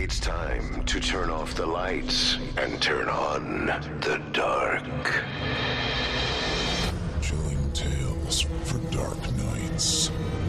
It's time to turn off the lights and turn on the dark. Chilling tales for dark nights.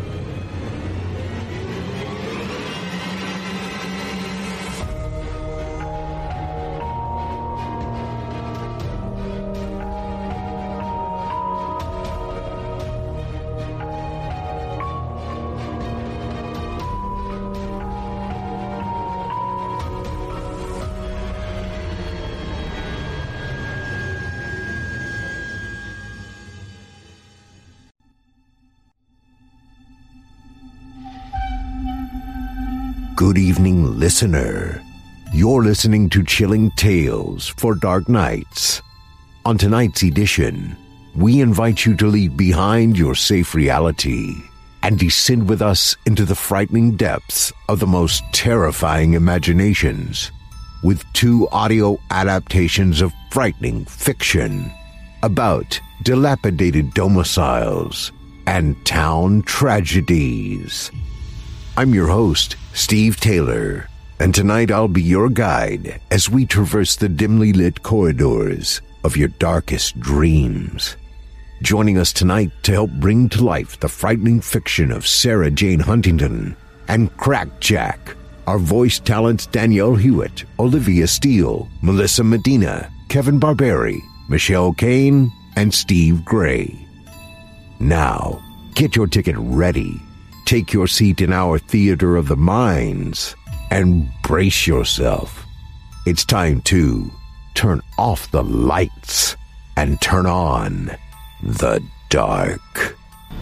Good evening, listener. You're listening to Chilling Tales for Dark Nights. On tonight's edition, we invite you to leave behind your safe reality and descend with us into the frightening depths of the most terrifying imaginations with 2 audio adaptations of frightening fiction about dilapidated domiciles and town tragedies. I'm your host, Steve Taylor, and tonight I'll be your guide as we traverse the dimly lit corridors of your darkest dreams. Joining us tonight to help bring to life the frightening fiction of Sarah Jane Huntington and Crack Jack are voice talents Danielle Hewitt, Olivia Steele, Melissa Medina, Kevin Barberi, Michelle Kane, and Steve Gray. Now, get your ticket ready. Take your seat in our theater of the minds and brace yourself. It's time to turn off the lights and turn on the dark.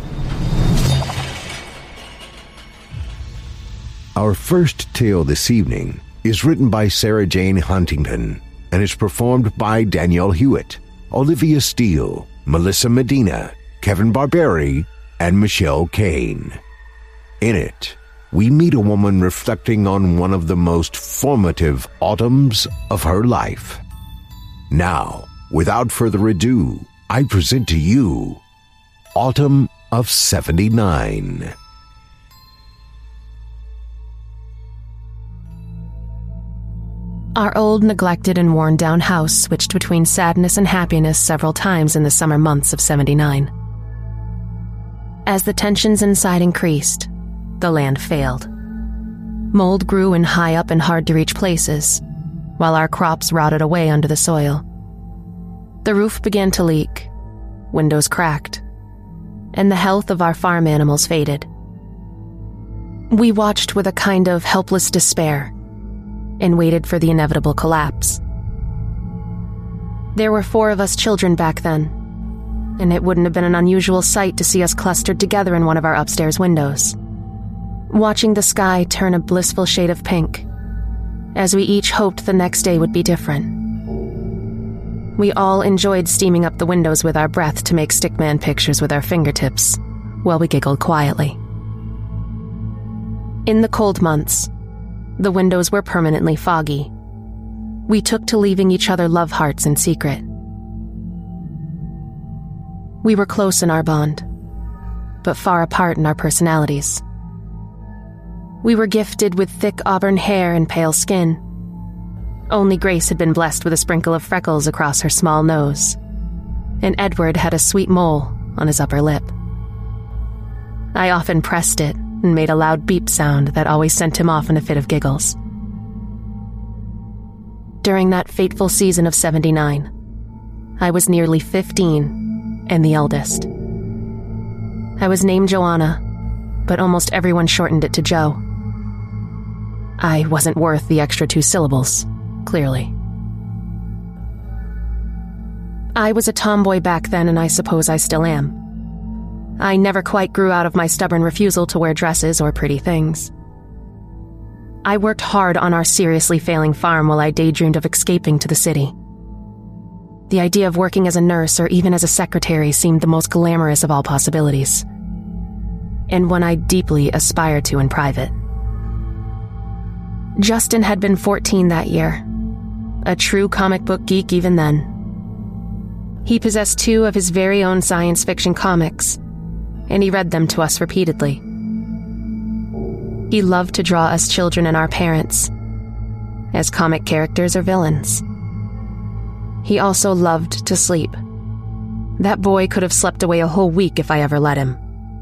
Our first tale this evening is written by Sarah Jane Huntington and is performed by Danielle Hewitt, Olivia Steele, Melissa Medina, Kevin Barberi, and Michelle Kane. In it, we meet a woman reflecting on one of the most formative autumns of her life. Now, without further ado, I present to you Autumn of '79. Our old, neglected, and worn-down house switched between sadness and happiness several times in the summer months of '79. As the tensions inside increased, the land failed. Mold grew in high up and hard-to-reach places, while our crops rotted away under the soil. The roof began to leak, windows cracked, and the health of our farm animals faded. We watched with a kind of helpless despair and waited for the inevitable collapse. There were 4 of us children back then, and it wouldn't have been an unusual sight to see us clustered together in one of our upstairs windows, watching the sky turn a blissful shade of pink, as we each hoped the next day would be different. We all enjoyed steaming up the windows with our breath to make stickman pictures with our fingertips, while we giggled quietly. In the cold months, the windows were permanently foggy. We took to leaving each other love hearts in secret. We were close in our bond, but far apart in our personalities. We were gifted with thick auburn hair and pale skin. Only Grace had been blessed with a sprinkle of freckles across her small nose, and Edward had a sweet mole on his upper lip. I often pressed it and made a loud beep sound that always sent him off in a fit of giggles. During that fateful season of '79, I was nearly 15 and the eldest. I was named Joanna, but almost everyone shortened it to Jo. I wasn't worth the extra 2 syllables, clearly. I was a tomboy back then, and I suppose I still am. I never quite grew out of my stubborn refusal to wear dresses or pretty things. I worked hard on our seriously failing farm while I daydreamed of escaping to the city. The idea of working as a nurse or even as a secretary seemed the most glamorous of all possibilities, and one I deeply aspired to in private. Justin had been 14 that year, a true comic book geek even then. He possessed 2 of his very own science fiction comics, and he read them to us repeatedly. He loved to draw us children and our parents, as comic characters or villains. He also loved to sleep. That boy could have slept away a whole week if I ever let him.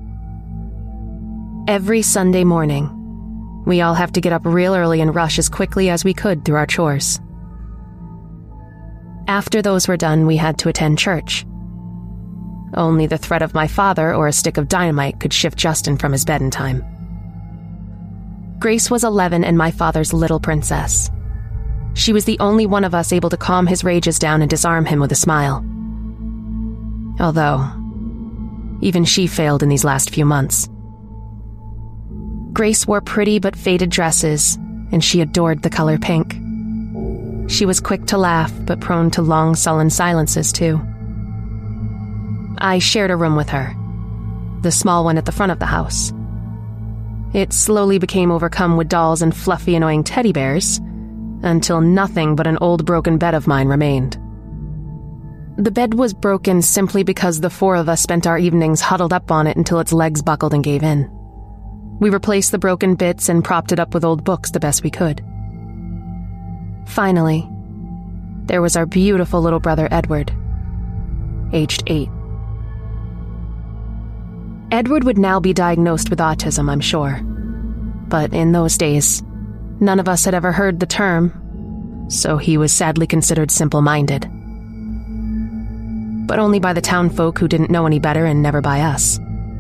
Every Sunday morning, we all have to get up real early and rush as quickly as we could through our chores. After those were done, we had to attend church. Only the threat of my father or a stick of dynamite could shift Justin from his bed in time. Grace was 11 and my father's little princess. She was the only one of us able to calm his rages down and disarm him with a smile. Although, even she failed in these last few months. Grace wore pretty but faded dresses, and she adored the color pink. She was quick to laugh, but prone to long, sullen silences, too. I shared a room with her, the small one at the front of the house. It slowly became overcome with dolls and fluffy, annoying teddy bears, until nothing but an old broken bed of mine remained. The bed was broken simply because the four of us spent our evenings huddled up on it until its legs buckled and gave in. We replaced the broken bits and propped it up with old books the best we could. Finally, there was our beautiful little brother Edward, aged 8. Edward would now be diagnosed with autism, I'm sure. But in those days, none of us had ever heard the term, so he was sadly considered simple-minded. But only by the town folk who didn't know any better and never by us.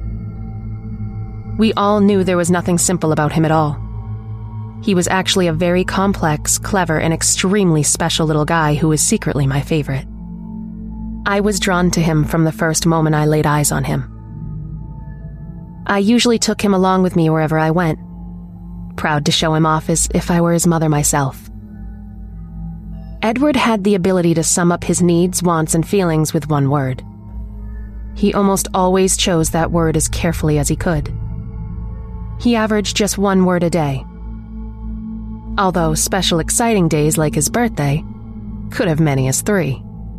We all knew there was nothing simple about him at all. He was actually a very complex, clever, and extremely special little guy who was secretly my favorite. I was drawn to him from the first moment I laid eyes on him. I usually took him along with me wherever I went, proud to show him off as if I were his mother myself. Edward had the ability to sum up his needs, wants, and feelings with one word. He almost always chose that word as carefully as he could. He averaged just one word a day. Although special exciting days like his birthday could have many as 3.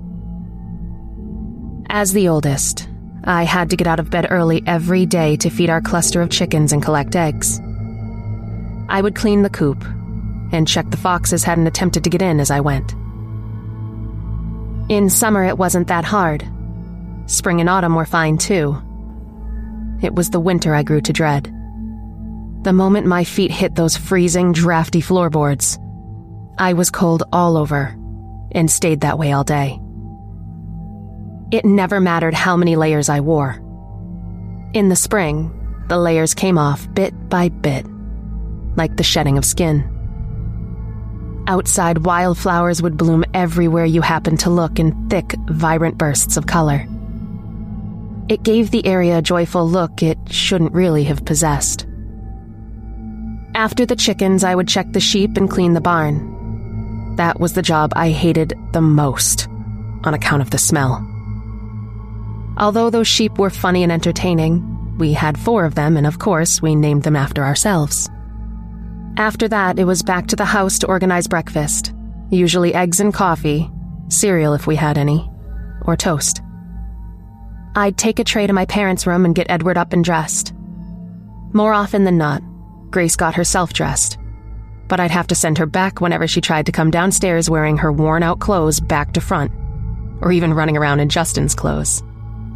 As the oldest, I had to get out of bed early every day to feed our cluster of chickens and collect eggs. I would clean the coop and check the foxes hadn't attempted to get in as I went. In summer, it wasn't that hard. Spring and autumn were fine too. It was the winter I grew to dread. The moment my feet hit those freezing, drafty floorboards, I was cold all over and stayed that way all day. It never mattered how many layers I wore. In the spring, the layers came off bit by bit, like the shedding of skin. Outside, wildflowers would bloom everywhere you happened to look in thick, vibrant bursts of color. It gave the area a joyful look it shouldn't really have possessed. After the chickens, I would check the sheep and clean the barn. That was the job I hated the most, on account of the smell. Although those sheep were funny and entertaining, we had 4 of them, and of course, we named them after ourselves. After that, it was back to the house to organize breakfast, usually eggs and coffee, cereal if we had any, or toast. I'd take a tray to my parents' room and get Edward up and dressed. More often than not, Grace got herself dressed, but I'd have to send her back whenever she tried to come downstairs wearing her worn-out clothes back to front, or even running around in Justin's clothes.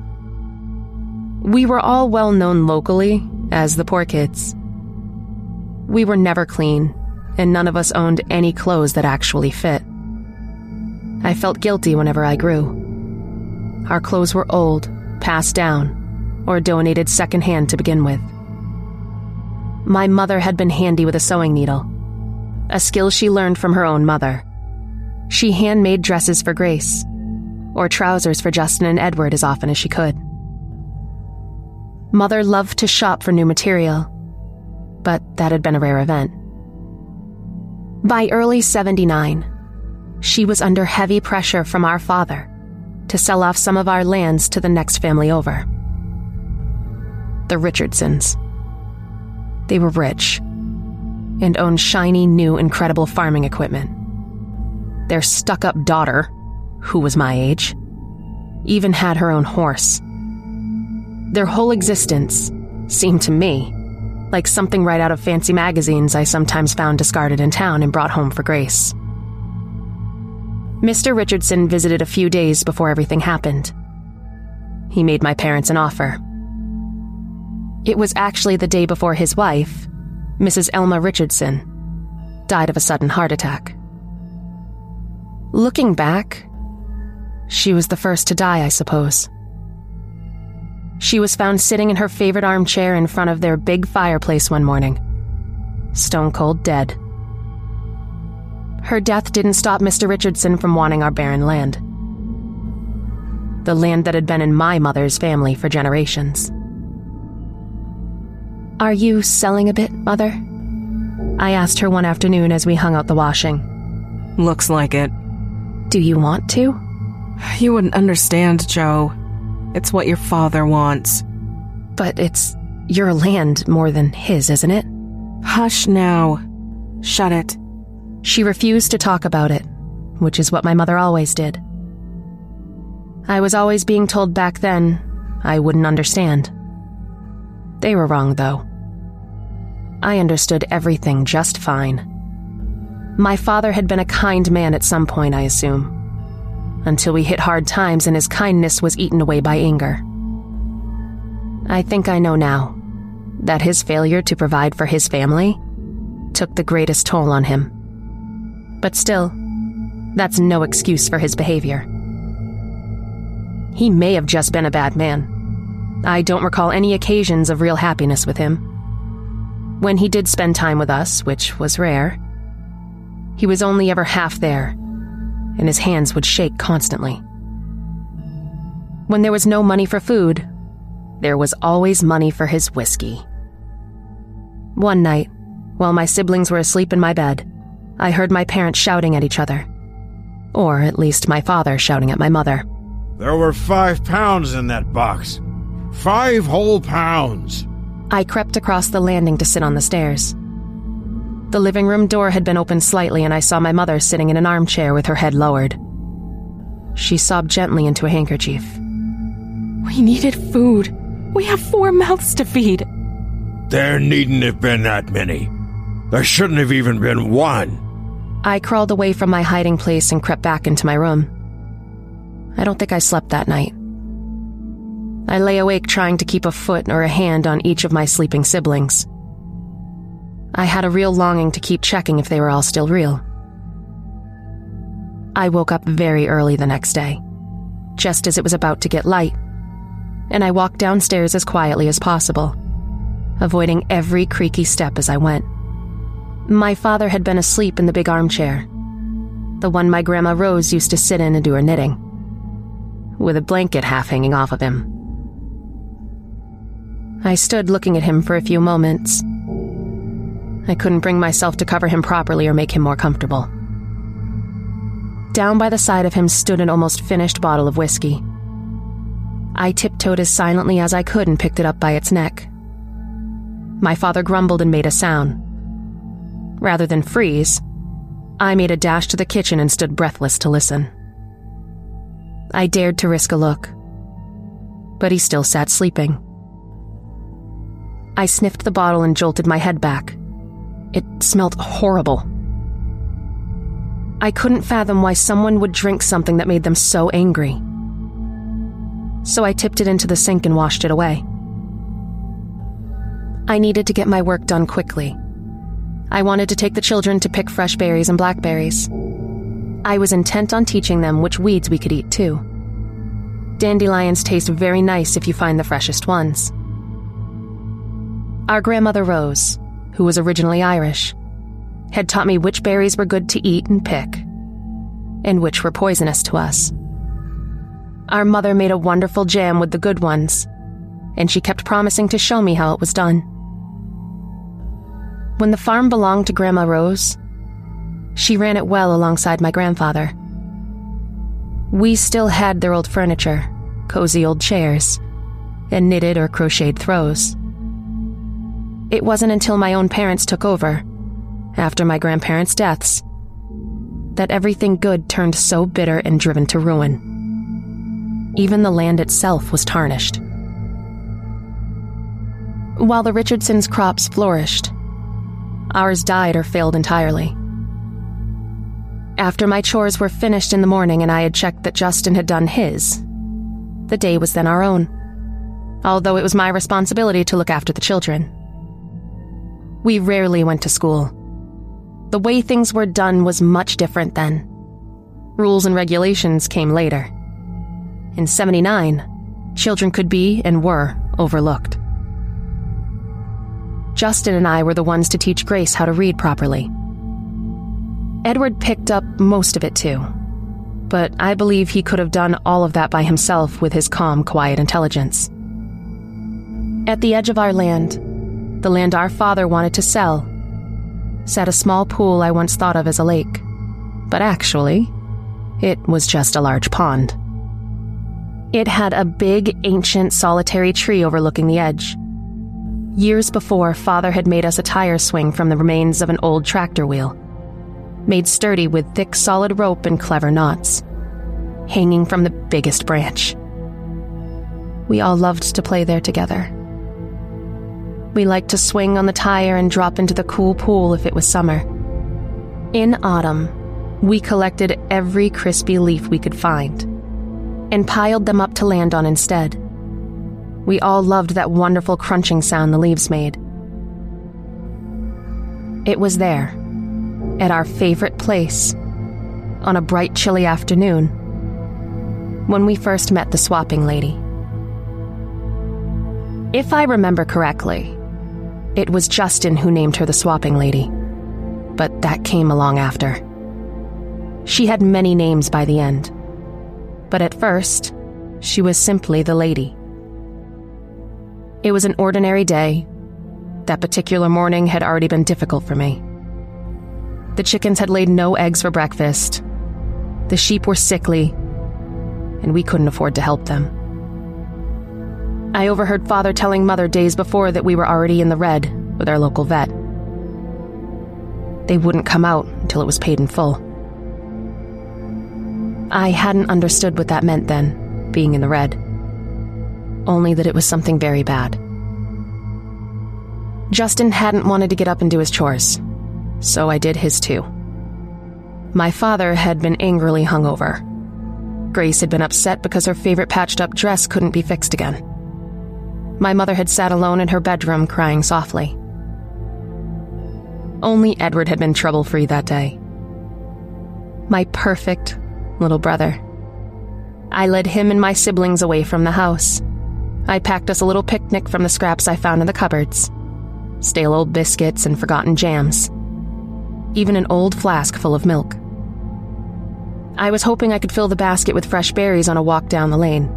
We were all well known locally as the poor kids. We were never clean, and none of us owned any clothes that actually fit. I felt guilty whenever I grew. Our clothes were old, passed down, or donated secondhand to begin with. My mother had been handy with a sewing needle, a skill she learned from her own mother. She handmade dresses for Grace, or trousers for Justin and Edward as often as she could. Mother loved to shop for new material, but that had been a rare event. By early 79, she was under heavy pressure from our father to sell off some of our lands to the next family over. The Richardsons. They were rich and owned shiny, new, incredible farming equipment. Their stuck-up daughter, who was my age, even had her own horse. Their whole existence, seemed to me, like something right out of fancy magazines I sometimes found discarded in town and brought home for Grace. Mr. Richardson visited a few days before everything happened. He made my parents an offer. It was actually the day before his wife, Mrs. Elma Richardson, died of a sudden heart attack. Looking back, she was the first to die, I suppose. She was found sitting in her favorite armchair in front of their big fireplace one morning, stone cold dead. Her death didn't stop Mr. Richardson from wanting our barren land. The land that had been in my mother's family for generations. "Are you selling a bit, Mother?" I asked her one afternoon as we hung out the washing. Looks like it. "Do you want to?" You wouldn't understand, Joe. It's what your father wants. "But it's your land more than his, isn't it?" Hush now. Shut it. She refused to talk about it, which is what my mother always did. I was always being told back then I wouldn't understand. They were wrong, though. I understood everything just fine. My father had been a kind man at some point, I assume, until we hit hard times and his kindness was eaten away by anger. I think I know now that his failure to provide for his family took the greatest toll on him. But still, that's no excuse for his behavior. He may have just been a bad man. I don't recall any occasions of real happiness with him. When he did spend time with us, which was rare, he was only ever half there, and his hands would shake constantly. When there was no money for food, there was always money for his whiskey. One night, while my siblings were asleep in my bed, I heard my parents shouting at each other. Or at least my father shouting at my mother. "There were 5 pounds in that box. 5 whole pounds." I crept across the landing to sit on the stairs. The living room door had been opened slightly and I saw my mother sitting in an armchair with her head lowered. She sobbed gently into a handkerchief. We needed food. We have 4 mouths to feed. There needn't have been that many. There shouldn't have even been 1. I crawled away from my hiding place and crept back into my room. I don't think I slept that night. I lay awake trying to keep a foot or a hand on each of my sleeping siblings. I had a real longing to keep checking if they were all still real. I woke up very early the next day, just as it was about to get light, and I walked downstairs as quietly as possible, avoiding every creaky step as I went. My father had been asleep in the big armchair, the one my Grandma Rose used to sit in and do her knitting, with a blanket half hanging off of him. I stood looking at him for a few moments. I couldn't bring myself to cover him properly or make him more comfortable. Down by the side of him stood an almost finished bottle of whiskey. I tiptoed as silently as I could and picked it up by its neck. My father grumbled and made a sound. Rather than freeze, I made a dash to the kitchen and stood breathless to listen. I dared to risk a look, but he still sat sleeping. I sniffed the bottle and jolted my head back. It smelled horrible. I couldn't fathom why someone would drink something that made them so angry. So I tipped it into the sink and washed it away. I needed to get my work done quickly. I wanted to take the children to pick fresh berries and blackberries. I was intent on teaching them which weeds we could eat, too. Dandelions taste very nice if you find the freshest ones. Our grandmother Rose, who was originally Irish, had taught me which berries were good to eat and pick, and which were poisonous to us. Our mother made a wonderful jam with the good ones, and she kept promising to show me how it was done. When the farm belonged to Grandma Rose, she ran it well alongside my grandfather. We still had their old furniture, cozy old chairs, and knitted or crocheted throws. It wasn't until my own parents took over, after my grandparents' deaths, that everything good turned so bitter and driven to ruin. Even the land itself was tarnished. While the Richardsons' crops flourished, ours died or failed entirely. After my chores were finished in the morning and I had checked that Justin had done his, the day was then our own, although it was my responsibility to look after the children. We rarely went to school. The way things were done was much different then. Rules and regulations came later. In '79, children could be and were overlooked. Justin and I were the ones to teach Grace how to read properly. Edward picked up most of it too, but I believe he could have done all of that by himself with his calm, quiet intelligence. At the edge of our land, the land our father wanted to sell, sat a small pool I once thought of as a lake, but actually, it was just a large pond. It had a big, ancient, solitary tree overlooking the edge. Years before, Father had made us a tire swing from the remains of an old tractor wheel, made sturdy with thick, solid rope and clever knots, hanging from the biggest branch. We all loved to play there together. We liked to swing on the tire and drop into the cool pool if it was summer. In autumn, we collected every crispy leaf we could find and piled them up to land on instead. We all loved that wonderful crunching sound the leaves made. It was there, at our favorite place, on a bright, chilly afternoon, when we first met the swapping lady. If I remember correctly, it was Justin who named her the swapping lady, but that came along after. She had many names by the end, but at first, she was simply the lady. It was an ordinary day. That particular morning had already been difficult for me. The chickens had laid no eggs for breakfast. The sheep were sickly, and we couldn't afford to help them. I overheard Father telling Mother days before that we were already in the red with our local vet. They wouldn't come out until it was paid in full. I hadn't understood what that meant then, being in the red. Only that it was something very bad. Justin hadn't wanted to get up and do his chores, so I did his too. My father had been angrily hungover. Grace had been upset because her favorite patched-up dress couldn't be fixed again. My mother had sat alone in her bedroom crying softly. Only Edward had been trouble-free that day. My perfect little brother. I led him and my siblings away from the house. I packed us a little picnic from the scraps I found in the cupboards. Stale old biscuits and forgotten jams. Even an old flask full of milk. I was hoping I could fill the basket with fresh berries on a walk down the lane.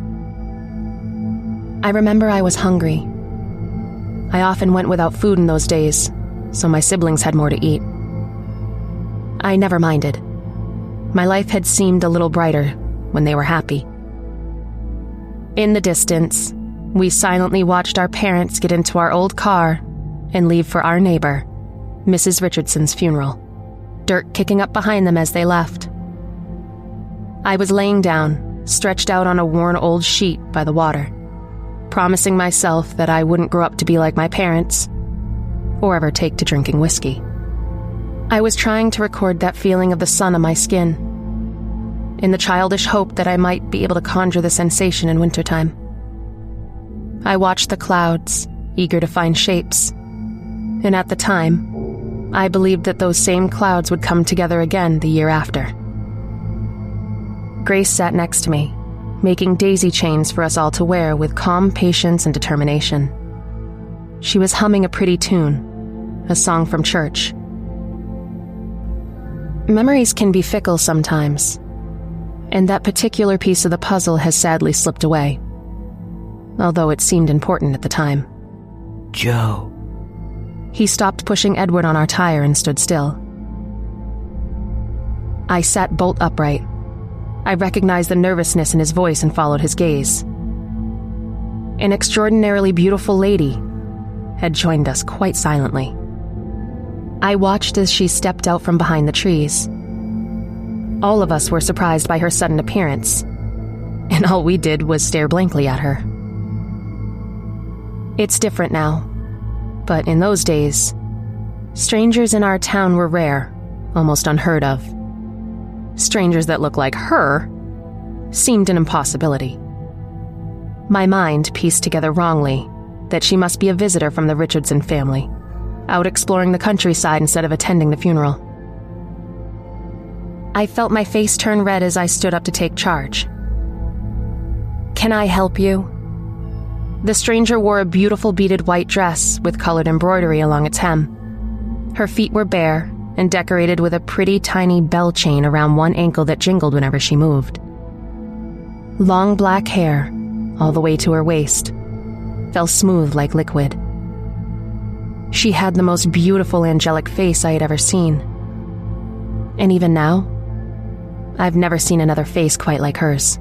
I remember I was hungry. I often went without food in those days, so my siblings had more to eat. I never minded. My life had seemed a little brighter when they were happy. In the distance, we silently watched our parents get into our old car and leave for our neighbor, Mrs. Richardson's funeral, dirt kicking up behind them as they left. I was laying down, stretched out on a worn old sheet by the water, promising myself that I wouldn't grow up to be like my parents, or ever take to drinking whiskey. I was trying to record that feeling of the sun on my skin, in the childish hope that I might be able to conjure the sensation in wintertime. I watched the clouds, eager to find shapes, and at the time, I believed that those same clouds would come together again the year after. Grace sat next to me, making daisy chains for us all to wear with calm patience and determination. She was humming a pretty tune, a song from church. Memories can be fickle sometimes, and that particular piece of the puzzle has sadly slipped away, although it seemed important at the time. Joe. He stopped pushing Edward on our tire and stood still. I sat bolt upright. I recognized the nervousness in his voice and followed his gaze. An extraordinarily beautiful lady had joined us quite silently. I watched as she stepped out from behind the trees. All of us were surprised by her sudden appearance, and all we did was stare blankly at her. It's different now, but in those days, strangers in our town were rare, almost unheard of. Strangers that looked like her seemed an impossibility. My mind pieced together wrongly that she must be a visitor from the Richardson family, out exploring the countryside instead of attending the funeral. I felt my face turn red as I stood up to take charge. "Can I help you?" The stranger wore a beautiful beaded white dress with colored embroidery along its hem. Her feet were bare and decorated with a pretty tiny bell chain around one ankle that jingled whenever she moved. Long black hair, all the way to her waist, fell smooth like liquid. She had the most beautiful angelic face I had ever seen. And even now, I've never seen another face quite like hers.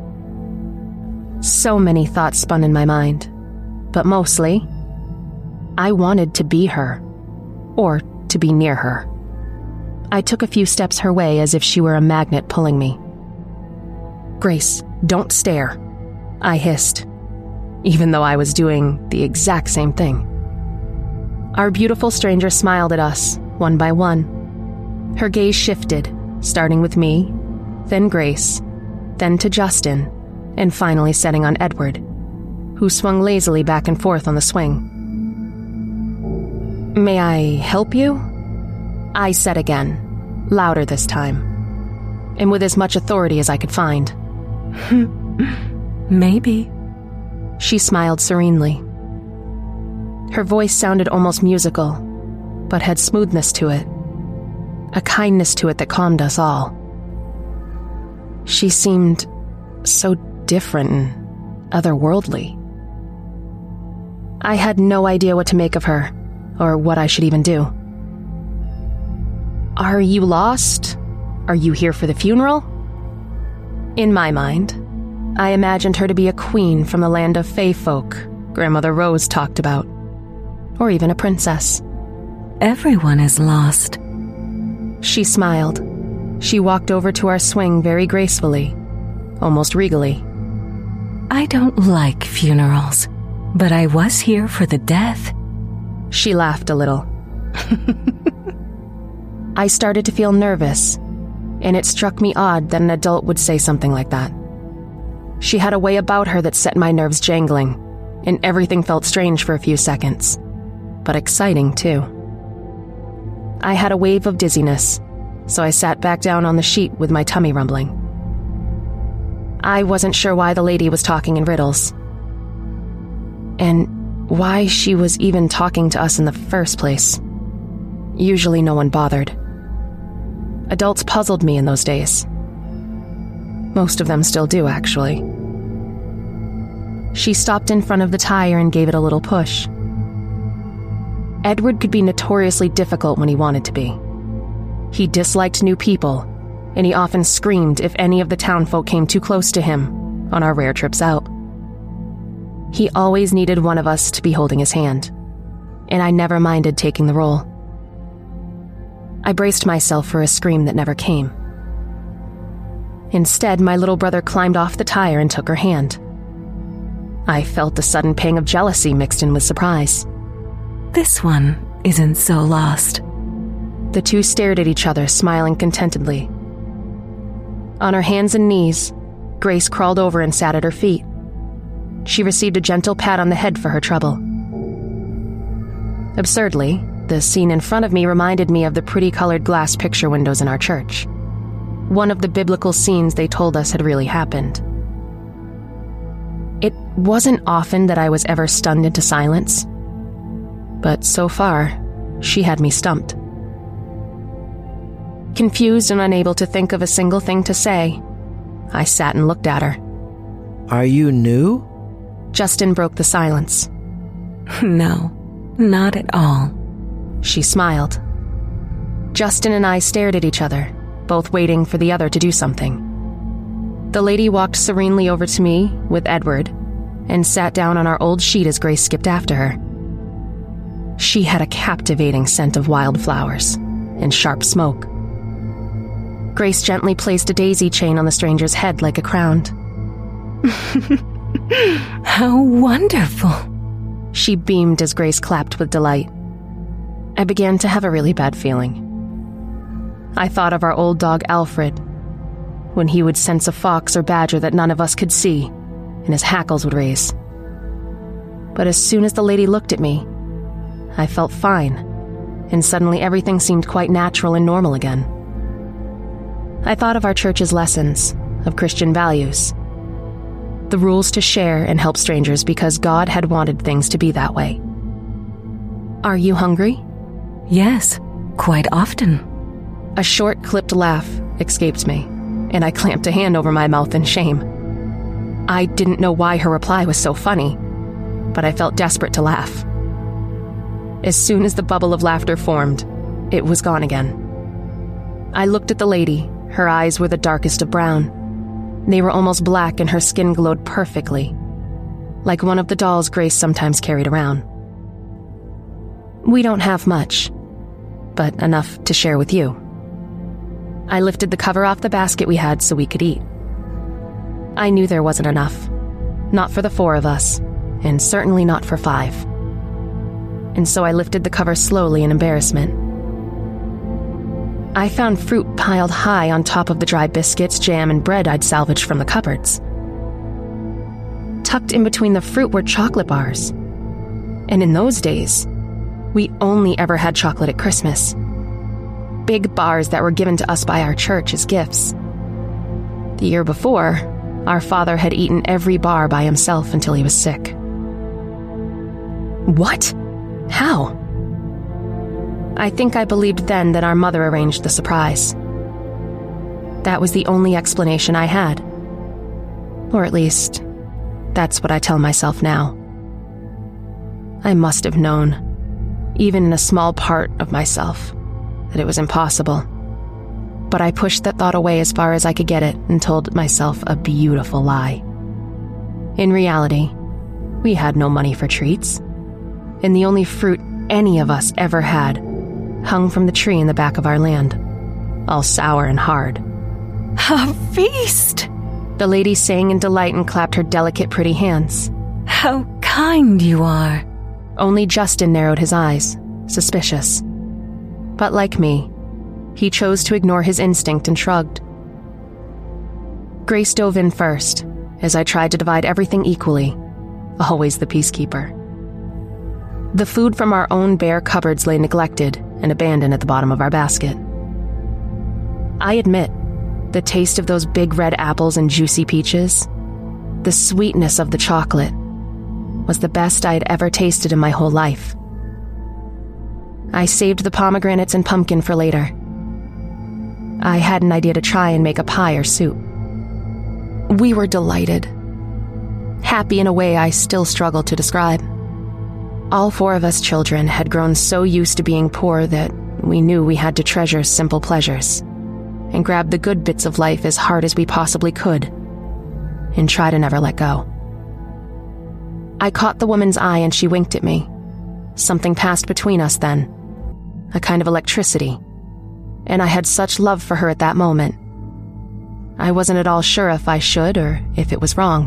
So many thoughts spun in my mind, but mostly, I wanted to be her, or to be near her. I took a few steps her way as if she were a magnet pulling me. "Grace, don't stare," I hissed, even though I was doing the exact same thing. Our beautiful stranger smiled at us, one by one. Her gaze shifted, starting with me, then Grace, then to Justin, and finally setting on Edward, who swung lazily back and forth on the swing. "May I help you?" I said again, louder this time, and with as much authority as I could find. Maybe. She smiled serenely. Her voice sounded almost musical, but had smoothness to it, a kindness to it that calmed us all. She seemed so different and otherworldly. I had no idea what to make of her, or what I should even do. "Are you lost? Are you here for the funeral?" In my mind, I imagined her to be a queen from the land of Fey folk Grandmother Rose talked about, or even a princess. "Everyone is lost." She smiled. She walked over to our swing very gracefully, almost regally. "I don't like funerals, but I was here for the death." She laughed a little. I started to feel nervous, and it struck me odd that an adult would say something like that. She had a way about her that set my nerves jangling, and everything felt strange for a few seconds, but exciting too. I had a wave of dizziness, so I sat back down on the sheet with my tummy rumbling. I wasn't sure why the lady was talking in riddles, and why she was even talking to us in the first place. Usually no one bothered. Adults puzzled me in those days. Most of them still do, actually. She stopped in front of the tire and gave it a little push. Edward could be notoriously difficult when he wanted to be. He disliked new people, and he often screamed if any of the townfolk came too close to him on our rare trips out. He always needed one of us to be holding his hand, and I never minded taking the role. I braced myself for a scream that never came. Instead, my little brother climbed off the tire and took her hand. I felt a sudden pang of jealousy mixed in with surprise. "This one isn't so lost." The two stared at each other, smiling contentedly. On her hands and knees, Grace crawled over and sat at her feet. She received a gentle pat on the head for her trouble. Absurdly, the scene in front of me reminded me of the pretty colored glass picture windows in our church. One of the biblical scenes they told us had really happened. It wasn't often that I was ever stunned into silence, but so far, she had me stumped. Confused and unable to think of a single thing to say, I sat and looked at her. "Are you new?" Justin broke the silence. "No, not at all." She smiled. Justin and I stared at each other, both waiting for the other to do something. The lady walked serenely over to me with Edward and sat down on our old sheet as Grace skipped after her. She had a captivating scent of wildflowers and sharp smoke. Grace gently placed a daisy chain on the stranger's head like a crown. "How wonderful." She beamed as Grace clapped with delight. I began to have a really bad feeling. I thought of our old dog Alfred, when he would sense a fox or badger that none of us could see, and his hackles would raise. But as soon as the lady looked at me, I felt fine, and suddenly everything seemed quite natural and normal again. I thought of our church's lessons, of Christian values, the rules to share and help strangers because God had wanted things to be that way. Are you hungry? Yes, quite often. A short, clipped laugh escaped me, and I clamped a hand over my mouth in shame. I didn't know why her reply was so funny, but I felt desperate to laugh. As soon as the bubble of laughter formed, it was gone again. I looked at the lady. Her eyes were the darkest of brown. They were almost black and her skin glowed perfectly, like one of the dolls Grace sometimes carried around. We don't have much, but enough to share with you. I lifted the cover off the basket we had so we could eat. I knew there wasn't enough. Not for the 4 of us, and certainly not for 5. And so I lifted the cover slowly in embarrassment. I found fruit piled high on top of the dry biscuits, jam, and bread I'd salvaged from the cupboards. Tucked in between the fruit were chocolate bars. And in those days, we only ever had chocolate at Christmas. Big bars that were given to us by our church as gifts. The year before, our father had eaten every bar by himself until he was sick. What? How? I think I believed then that our mother arranged the surprise. That was the only explanation I had. Or at least, that's what I tell myself now. I must have known, even in a small part of myself, that it was impossible. But I pushed that thought away as far as I could get it and told myself a beautiful lie. In reality, we had no money for treats, and the only fruit any of us ever had hung from the tree in the back of our land, all sour and hard. A feast! The lady sang in delight and clapped her delicate, pretty hands. How kind you are. Only Justin narrowed his eyes, suspicious. But like me, he chose to ignore his instinct and shrugged. Grace dove in first, as I tried to divide everything equally, always the peacekeeper. The food from our own bare cupboards lay neglected and abandoned at the bottom of our basket. I admit, the taste of those big red apples and juicy peaches, the sweetness of the chocolate, was the best I had ever tasted in my whole life. I saved the pomegranates and pumpkin for later. I had an idea to try and make a pie or soup. We were delighted. Happy in a way I still struggle to describe. All 4 of us children had grown so used to being poor that we knew we had to treasure simple pleasures and grab the good bits of life as hard as we possibly could and try to never let go. I caught the woman's eye and she winked at me. Something passed between us then, a kind of electricity, and I had such love for her at that moment. I wasn't at all sure if I should or if it was wrong.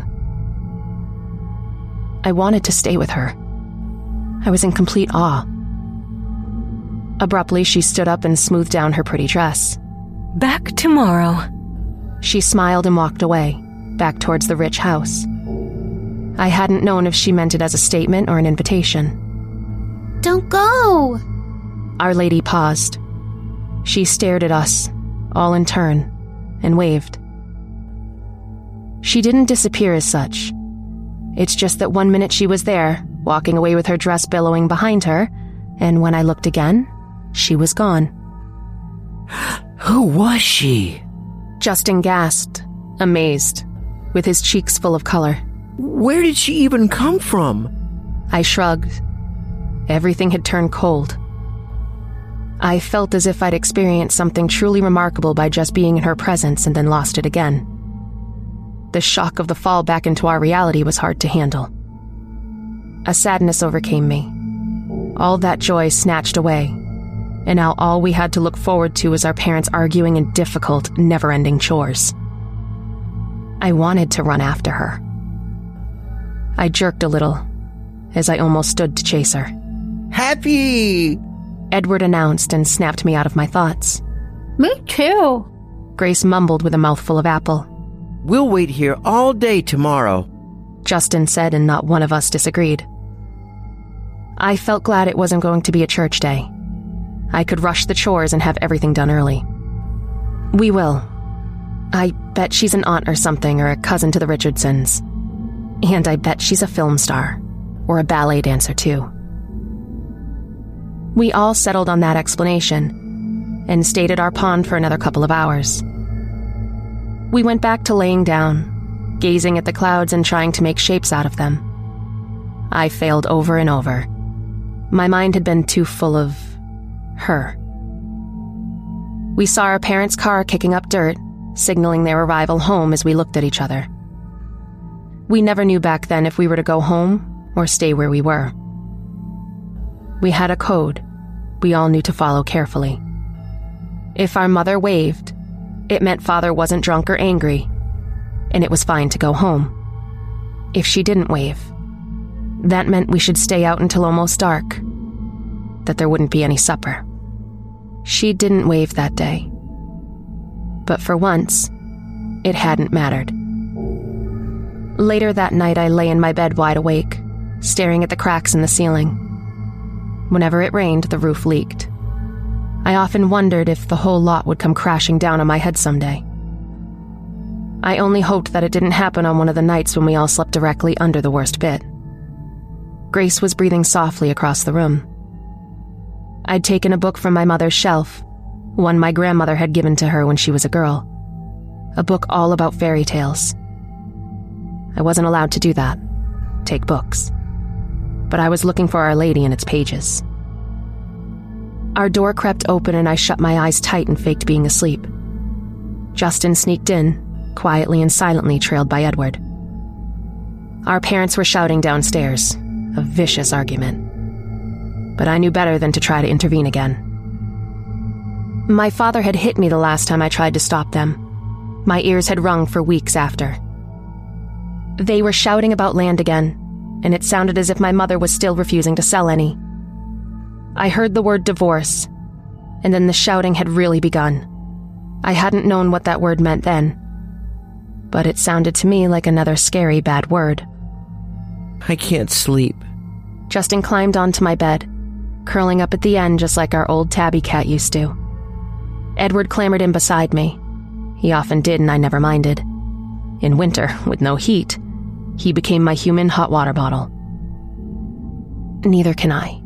I wanted to stay with her. I was in complete awe. Abruptly, she stood up and smoothed down her pretty dress. Back tomorrow. She smiled and walked away, back towards the rich house. I hadn't known if she meant it as a statement or an invitation. Don't go! Our Lady paused. She stared at us, all in turn, and waved. She didn't disappear as such. It's just that one minute she was there, walking away with her dress billowing behind her, and when I looked again, she was gone. Who was she? Justin gasped, amazed, with his cheeks full of color. Where did she even come from? I shrugged. Everything had turned cold. I felt as if I'd experienced something truly remarkable by just being in her presence and then lost it again. The shock of the fall back into our reality was hard to handle. A sadness overcame me. All that joy snatched away, and now all we had to look forward to was our parents arguing in difficult, never-ending chores. I wanted to run after her. I jerked a little, as I almost stood to chase her. Happy! Edward announced and snapped me out of my thoughts. Me too. Grace mumbled with a mouthful of apple. We'll wait here all day tomorrow, Justin said, and not one of us disagreed. I felt glad it wasn't going to be a church day. I could rush the chores and have everything done early. We will. I bet she's an aunt or something, or a cousin to the Richardsons. And I bet she's a film star, or a ballet dancer too. We all settled on that explanation, and stayed at our pond for another couple of hours. We went back to laying down, gazing at the clouds and trying to make shapes out of them. I failed over and over. My mind had been too full of her. We saw our parents' car kicking up dirt, signaling their arrival home as we looked at each other. We never knew back then if we were to go home or stay where we were. We had a code we all knew to follow carefully. If our mother waved, it meant Father wasn't drunk or angry, and it was fine to go home. If she didn't wave, that meant we should stay out until almost dark, that there wouldn't be any supper. She didn't wave that day. But for once, it hadn't mattered. Later that night, I lay in my bed wide awake, staring at the cracks in the ceiling. Whenever it rained, the roof leaked. I often wondered if the whole lot would come crashing down on my head someday. I only hoped that it didn't happen on one of the nights when we all slept directly under the worst bit. Grace was breathing softly across the room. I'd taken a book from my mother's shelf, one my grandmother had given to her when she was a girl. A book all about fairy tales. I wasn't allowed to do that, take books. But I was looking for Our Lady in its pages. Our door crept open and I shut my eyes tight and faked being asleep. Justin sneaked in, quietly and silently trailed by Edward. Our parents were shouting downstairs, a vicious argument. But I knew better than to try to intervene again. My father had hit me the last time I tried to stop them. My ears had rung for weeks after. They were shouting about land again, and it sounded as if my mother was still refusing to sell any. I heard the word divorce, and then the shouting had really begun. I hadn't known what that word meant then, but it sounded to me like another scary bad word. I can't sleep. Justin climbed onto my bed, curling up at the end just like our old tabby cat used to. Edward clambered in beside me. He often did, and I never minded. In winter, with no heat, he became my human hot water bottle. Neither can I.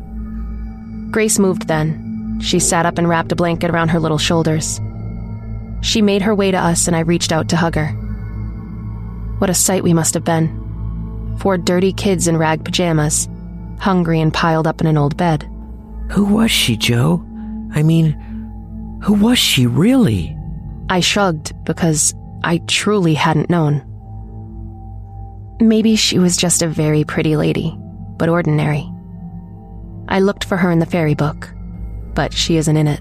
Grace moved then. She sat up and wrapped a blanket around her little shoulders. She made her way to us, and I reached out to hug her. What a sight we must have been. 4 dirty kids in rag pajamas, hungry and piled up in an old bed. Who was she, Joe? I mean, who was she really? I shrugged because I truly hadn't known. Maybe she was just a very pretty lady, but ordinary. I looked for her in the fairy book, but she isn't in it.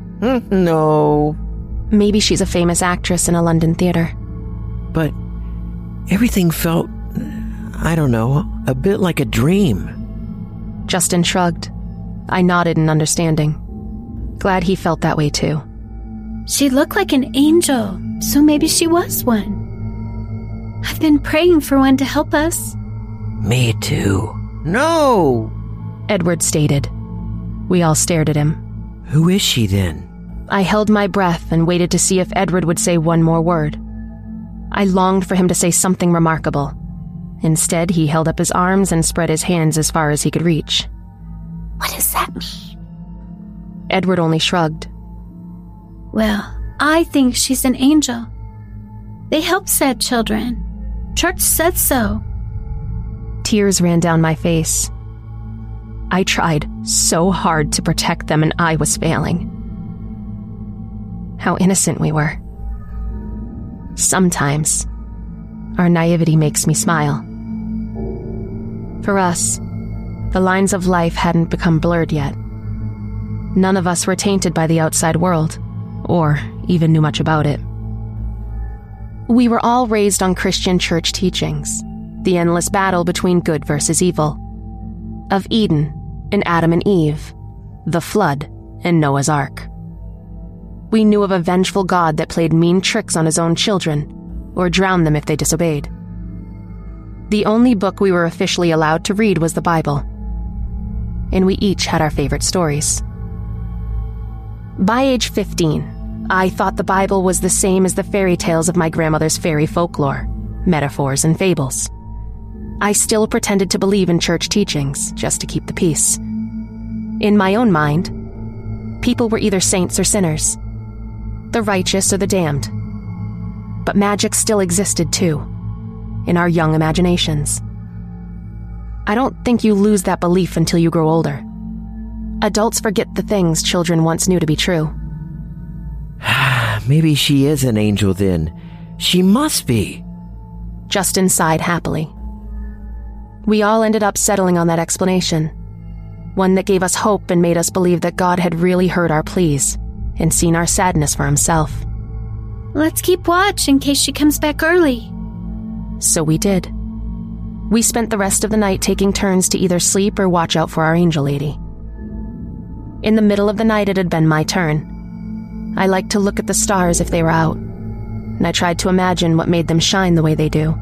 No. Maybe she's a famous actress in a London theater. But everything felt, I don't know, a bit like a dream. Justin shrugged. I nodded in understanding. Glad he felt that way too. She looked like an angel, so maybe she was one. I've been praying for one to help us. Me too. No! Edward stated. We all stared at him. Who is she then? I held my breath and waited to see if Edward would say one more word. I longed for him to say something remarkable. Instead, he held up his arms and spread his hands as far as he could reach. What does that mean? Edward only shrugged. Well, I think she's an angel. They help sad children. Church said so. Tears ran down my face. I tried so hard to protect them, and I was failing. How innocent we were. Sometimes, our naivety makes me smile. For us, the lines of life hadn't become blurred yet. None of us were tainted by the outside world, or even knew much about it. We were all raised on Christian church teachings, the endless battle between good versus evil, of Eden and Adam and Eve, the flood and Noah's Ark. We knew of a vengeful God that played mean tricks on his own children, or drowned them if they disobeyed. The only book we were officially allowed to read was the Bible, and we each had our favorite stories. By age 15, I thought the Bible was the same as the fairy tales of my grandmother's fairy folklore, metaphors, and fables. I still pretended to believe in church teachings, just to keep the peace. In my own mind, people were either saints or sinners, the righteous or the damned. But magic still existed too, in our young imaginations. I don't think you lose that belief until you grow older. Adults forget the things children once knew to be true. Maybe she is an angel then. She must be. Justin sighed happily. We all ended up settling on that explanation, one that gave us hope and made us believe that God had really heard our pleas and seen our sadness for himself. Let's keep watch in case she comes back early. So we did. We spent the rest of the night taking turns to either sleep or watch out for our angel lady. In the middle of the night, it had been my turn. I liked to look at the stars if they were out, and I tried to imagine what made them shine the way they do.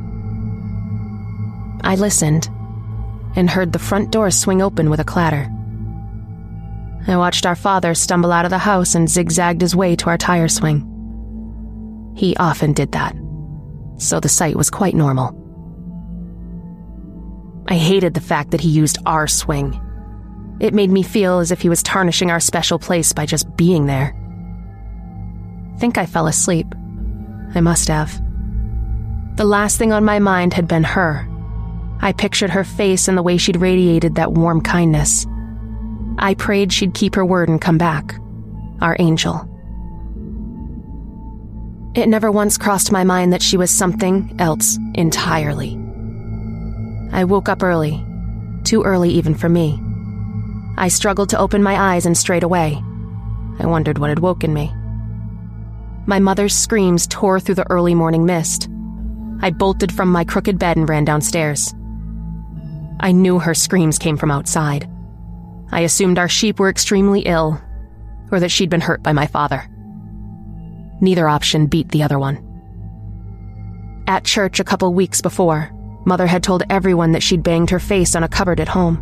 I listened and heard the front door swing open with a clatter. I watched our father stumble out of the house and zigzagged his way to our tire swing. He often did that, so the sight was quite normal. I hated the fact that he used our swing. It made me feel as if he was tarnishing our special place by just being there. Think I fell asleep. I must have. The last thing on my mind had been her. I pictured her face and the way she'd radiated that warm kindness. I prayed she'd keep her word and come back. Our angel. It never once crossed my mind that she was something else entirely. I woke up early. Too early even for me. I struggled to open my eyes and strayed away. I wondered what had woken me. My mother's screams tore through the early morning mist. I bolted from my crooked bed and ran downstairs. I knew her screams came from outside. I assumed our sheep were extremely ill, or that she'd been hurt by my father. Neither option beat the other one. At church a couple weeks before, Mother had told everyone that she'd banged her face on a cupboard at home.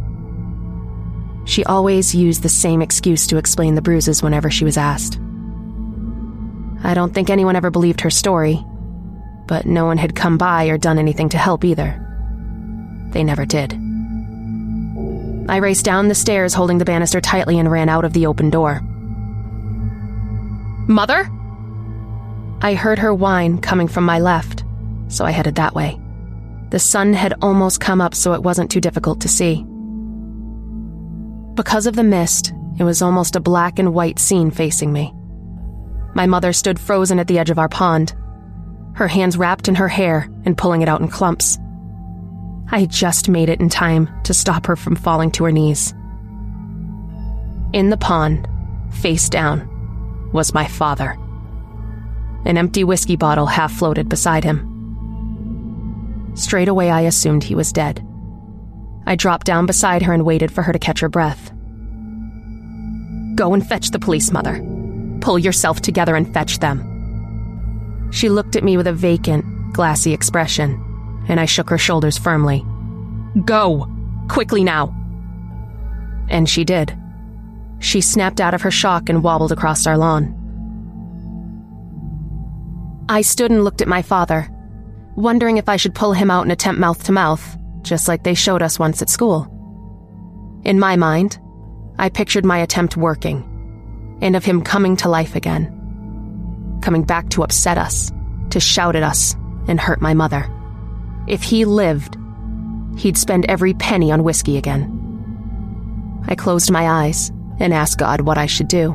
She always used the same excuse to explain the bruises whenever she was asked. I don't think anyone ever believed her story, but no one had come by or done anything to help either. They never did. I raced down the stairs holding the banister tightly and ran out of the open door. "Mother?" I heard her whine coming from my left, so I headed that way. The sun had almost come up, so it wasn't too difficult to see. Because of the mist, it was almost a black and white scene facing me. My mother stood frozen at the edge of our pond, her hands wrapped in her hair and pulling it out in clumps. I had just made it in time to stop her from falling to her knees. In the pond, face down, was my father. An empty whiskey bottle half floated beside him. Straight away, I assumed he was dead. I dropped down beside her and waited for her to catch her breath. "Go and fetch the police, Mother. Pull yourself together and fetch them." She looked at me with a vacant, glassy expression, and I shook her shoulders firmly. "Go! Quickly now!" And she did. She snapped out of her shock and wobbled across our lawn. I stood and looked at my father, wondering if I should pull him out and attempt mouth-to-mouth, just like they showed us once at school. In my mind, I pictured my attempt working, and of him coming to life again. Coming back to upset us, to shout at us, and hurt my mother. If he lived, he'd spend every penny on whiskey again. I closed my eyes and asked God what I should do.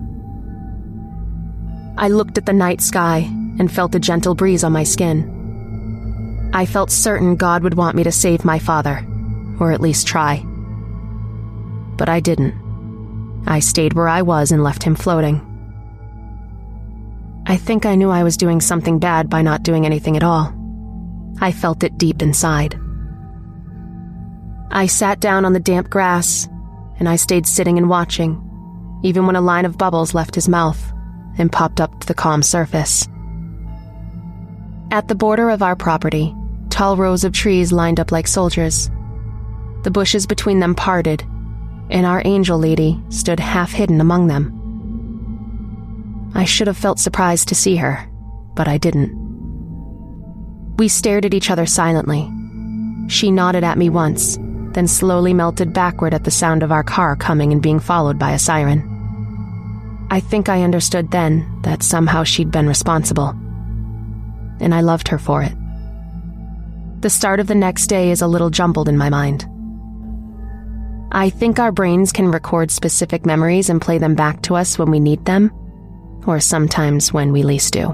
I looked at the night sky and felt a gentle breeze on my skin. I felt certain God would want me to save my father, or at least try. But I didn't. I stayed where I was and left him floating. I think I knew I was doing something bad by not doing anything at all. I felt it deep inside. I sat down on the damp grass, and I stayed sitting and watching, even when a line of bubbles left his mouth and popped up to the calm surface. At the border of our property, tall rows of trees lined up like soldiers. The bushes between them parted, and our angel lady stood half hidden among them. I should have felt surprised to see her, but I didn't. We stared at each other silently. She nodded at me once, then slowly melted backward at the sound of our car coming and being followed by a siren. I think I understood then that somehow she'd been responsible, and I loved her for it. The start of the next day is a little jumbled in my mind. I think our brains can record specific memories and play them back to us when we need them, or sometimes when we least do.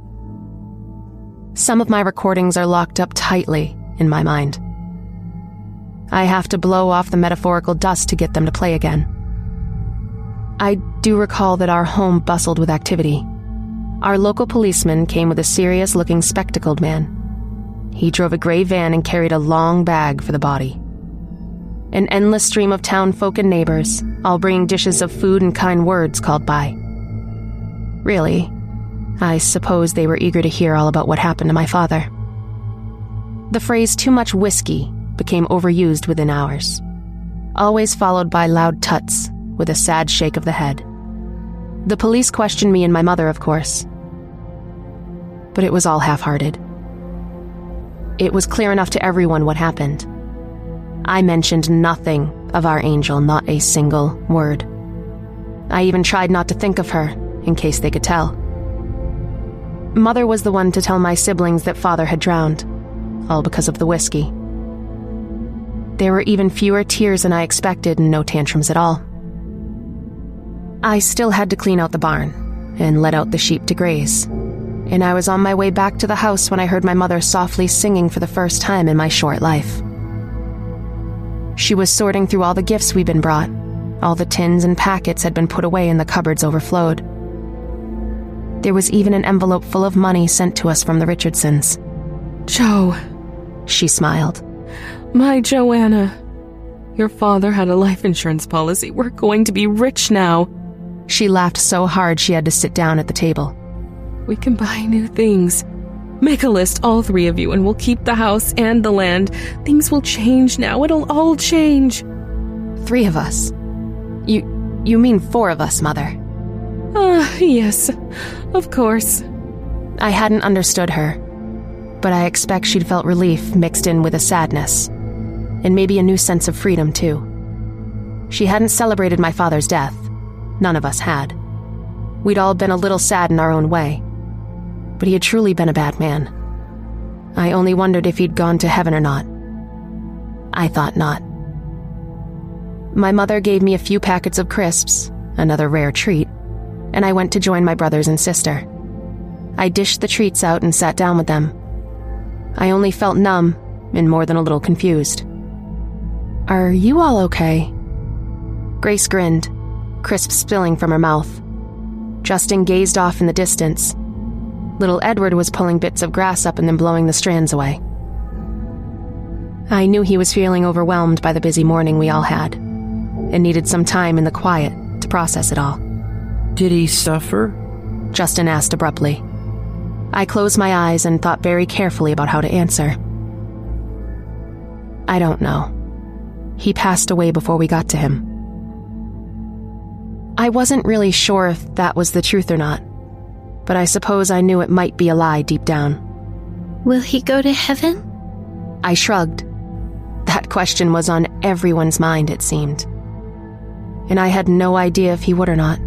Some of my recordings are locked up tightly in my mind. I have to blow off the metaphorical dust to get them to play again. I do recall that our home bustled with activity. Our local policeman came with a serious-looking spectacled man. He drove a gray van and carried a long bag for the body. An endless stream of town folk and neighbors, all bringing dishes of food and kind words, called by. Really, I suppose they were eager to hear all about what happened to my father. The phrase "too much whiskey" became overused within hours, always followed by loud tuts with a sad shake of the head. The police questioned me and my mother, of course, but it was all half-hearted. It was clear enough to everyone what happened. I mentioned nothing of our angel, not a single word. I even tried not to think of her, in case they could tell. Mother was the one to tell my siblings that father had drowned, all because of the whiskey. There were even fewer tears than I expected and no tantrums at all. I still had to clean out the barn and let out the sheep to graze, and I was on my way back to the house when I heard my mother softly singing for the first time in my short life. She was sorting through all the gifts we'd been brought. All the tins and packets had been put away and the cupboards overflowed. There was even an envelope full of money sent to us from the Richardsons. "Joe," she smiled. "My Joanna, your father had a life insurance policy. We're going to be rich now." She laughed so hard she had to sit down at the table. "We can buy new things. Make a list, all three of you, and we'll keep the house and the land. Things will change now. It'll all change." 3 of us? You mean 4 of us, Mother? Yes, of course. I hadn't understood her, but I expect she'd felt relief mixed in with a sadness, and maybe a new sense of freedom, too. She hadn't celebrated my father's death. None of us had. We'd all been a little sad in our own way, but he had truly been a bad man. I only wondered if he'd gone to heaven or not. I thought not. My mother gave me a few packets of crisps, another rare treat, and I went to join my brothers and sister. I dished the treats out and sat down with them. I only felt numb and more than a little confused. "Are you all okay?" Grace grinned, crisps spilling from her mouth. Justin gazed off in the distance. Little Edward was pulling bits of grass up and then blowing the strands away. I knew he was feeling overwhelmed by the busy morning we all had, and needed some time in the quiet to process it all. "Did he suffer?" Justin asked abruptly. I closed my eyes and thought very carefully about how to answer. I don't know. He passed away before we got to him. I wasn't really sure if that was the truth or not, but I suppose I knew it might be a lie deep down. "Will he go to heaven?" I shrugged. That question was on everyone's mind, it seemed, and I had no idea if he would or not.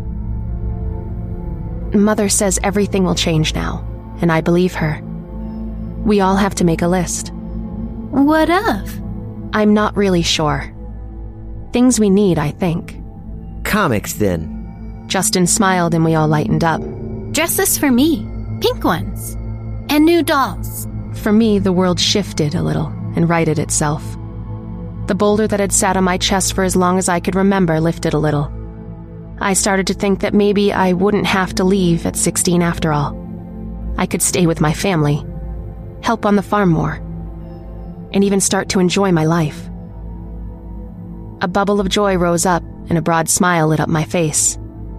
Mother says everything will change now, and I believe her. We all have to make a list. "What of?" I'm not really sure. Things we need, I think. "Comics, then." Justin smiled and we all lightened up. "Dresses for me. Pink ones. And new dolls." For me, the world shifted a little and righted itself. The boulder that had sat on my chest for as long as I could remember lifted a little. I started to think that maybe I wouldn't have to leave at 16 after all. I could stay with my family, help on the farm more, and even start to enjoy my life. A bubble of joy rose up, and a broad smile lit up my face.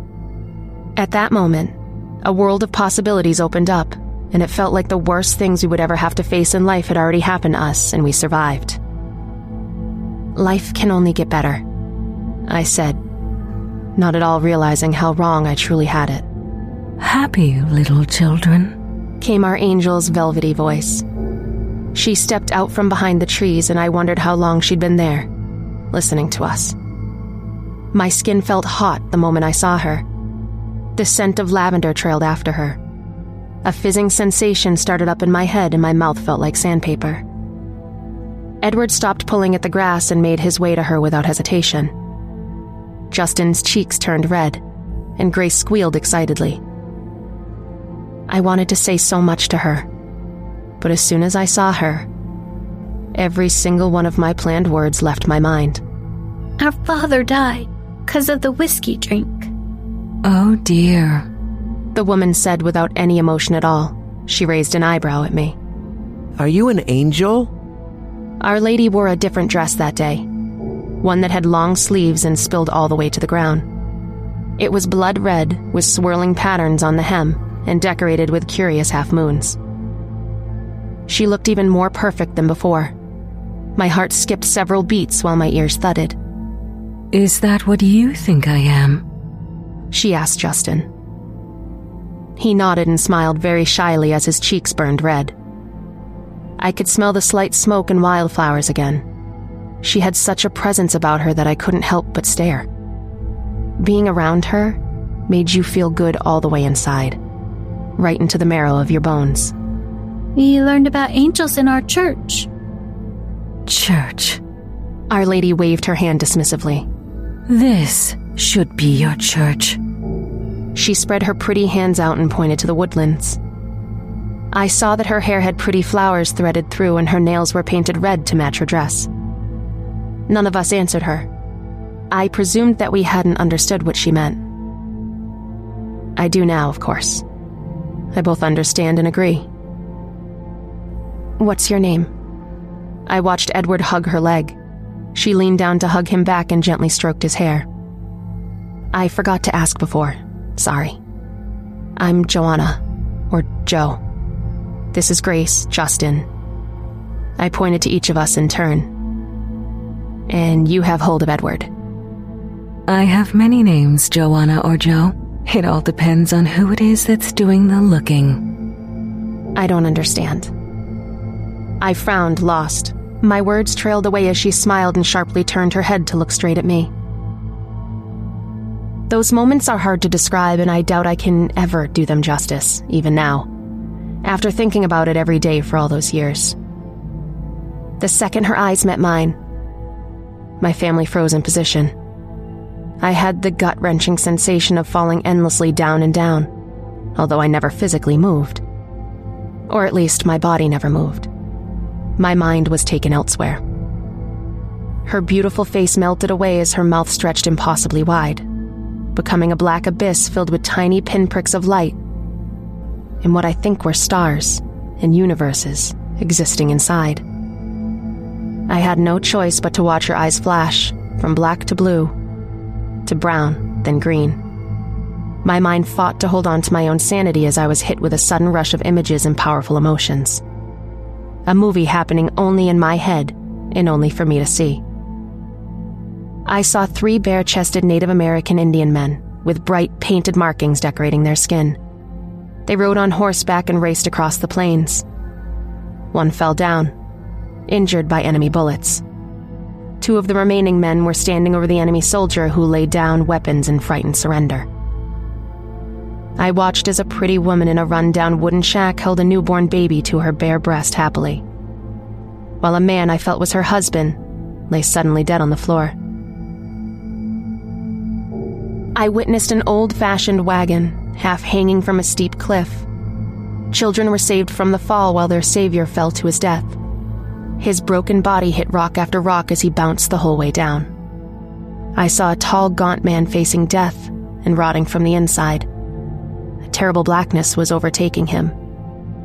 At that moment, a world of possibilities opened up, and it felt like the worst things we would ever have to face in life had already happened to us, and we survived. Life can only get better, I said, not at all realizing how wrong I truly had it. Happy little children, came our angel's velvety voice. She stepped out from behind the trees, and I wondered how long she'd been there, listening to us. My skin felt hot the moment I saw her. The scent of lavender trailed after her. A fizzing sensation started up in my head, and my mouth felt like sandpaper. Edward stopped pulling at the grass and made his way to her without hesitation. Justin's cheeks turned red, and Grace squealed excitedly. I wanted to say so much to her, but as soon as I saw her, every single one of my planned words left my mind. Our father died because of the whiskey drink. Oh dear, the woman said without any emotion at all. She raised an eyebrow at me. Are you an angel? Our Lady wore a different dress that day, one that had long sleeves and spilled all the way to the ground. It was blood red with swirling patterns on the hem and decorated with curious half-moons. She looked even more perfect than before. My heart skipped several beats while my ears thudded. Is that what you think I am? She asked Justin. He nodded and smiled very shyly as his cheeks burned red. I could smell the slight smoke and wildflowers again. She had such a presence about her that I couldn't help but stare. Being around her made you feel good all the way inside, right into the marrow of your bones. We learned about angels in our church. Church. Our Lady waved her hand dismissively. This should be your church. She spread her pretty hands out and pointed to the woodlands. I saw that her hair had pretty flowers threaded through and her nails were painted red to match her dress. None of us answered her. I presumed that we hadn't understood what she meant. I do now, of course. I both understand and agree. What's your name? I watched Edward hug her leg. She leaned down to hug him back and gently stroked his hair. I forgot to ask before. Sorry. I'm Joanna, or Joe. This is Grace, Justin. I pointed to each of us in turn. And you have hold of Edward. I have many names, Joanna or Joe. It all depends on who it is that's doing the looking. I don't understand. I frowned, lost. My words trailed away as she smiled and sharply turned her head to look straight at me. Those moments are hard to describe, and I doubt I can ever do them justice, even now, after thinking about it every day for all those years. The second her eyes met mine, my family froze in position. I had the gut-wrenching sensation of falling endlessly down and down, although I never physically moved. Or at least my body never moved. My mind was taken elsewhere. Her beautiful face melted away as her mouth stretched impossibly wide, becoming a black abyss filled with tiny pinpricks of light in what I think were stars and universes existing inside. I had no choice but to watch her eyes flash from black to blue, to brown, then green. My mind fought to hold on to my own sanity as I was hit with a sudden rush of images and powerful emotions. A movie happening only in my head and only for me to see. I saw 3 bare-chested Native American Indian men with bright painted markings decorating their skin. They rode on horseback and raced across the plains. One fell down, injured by enemy bullets. 2 of the remaining men were standing over the enemy soldier who laid down weapons in frightened surrender. I watched as a pretty woman in a run-down wooden shack held a newborn baby to her bare breast happily, while a man I felt was her husband lay suddenly dead on the floor. I witnessed an old-fashioned wagon, half hanging from a steep cliff. Children were saved from the fall while their savior fell to his death. His broken body hit rock after rock as he bounced the whole way down. I saw a tall, gaunt man facing death and rotting from the inside. A terrible blackness was overtaking him.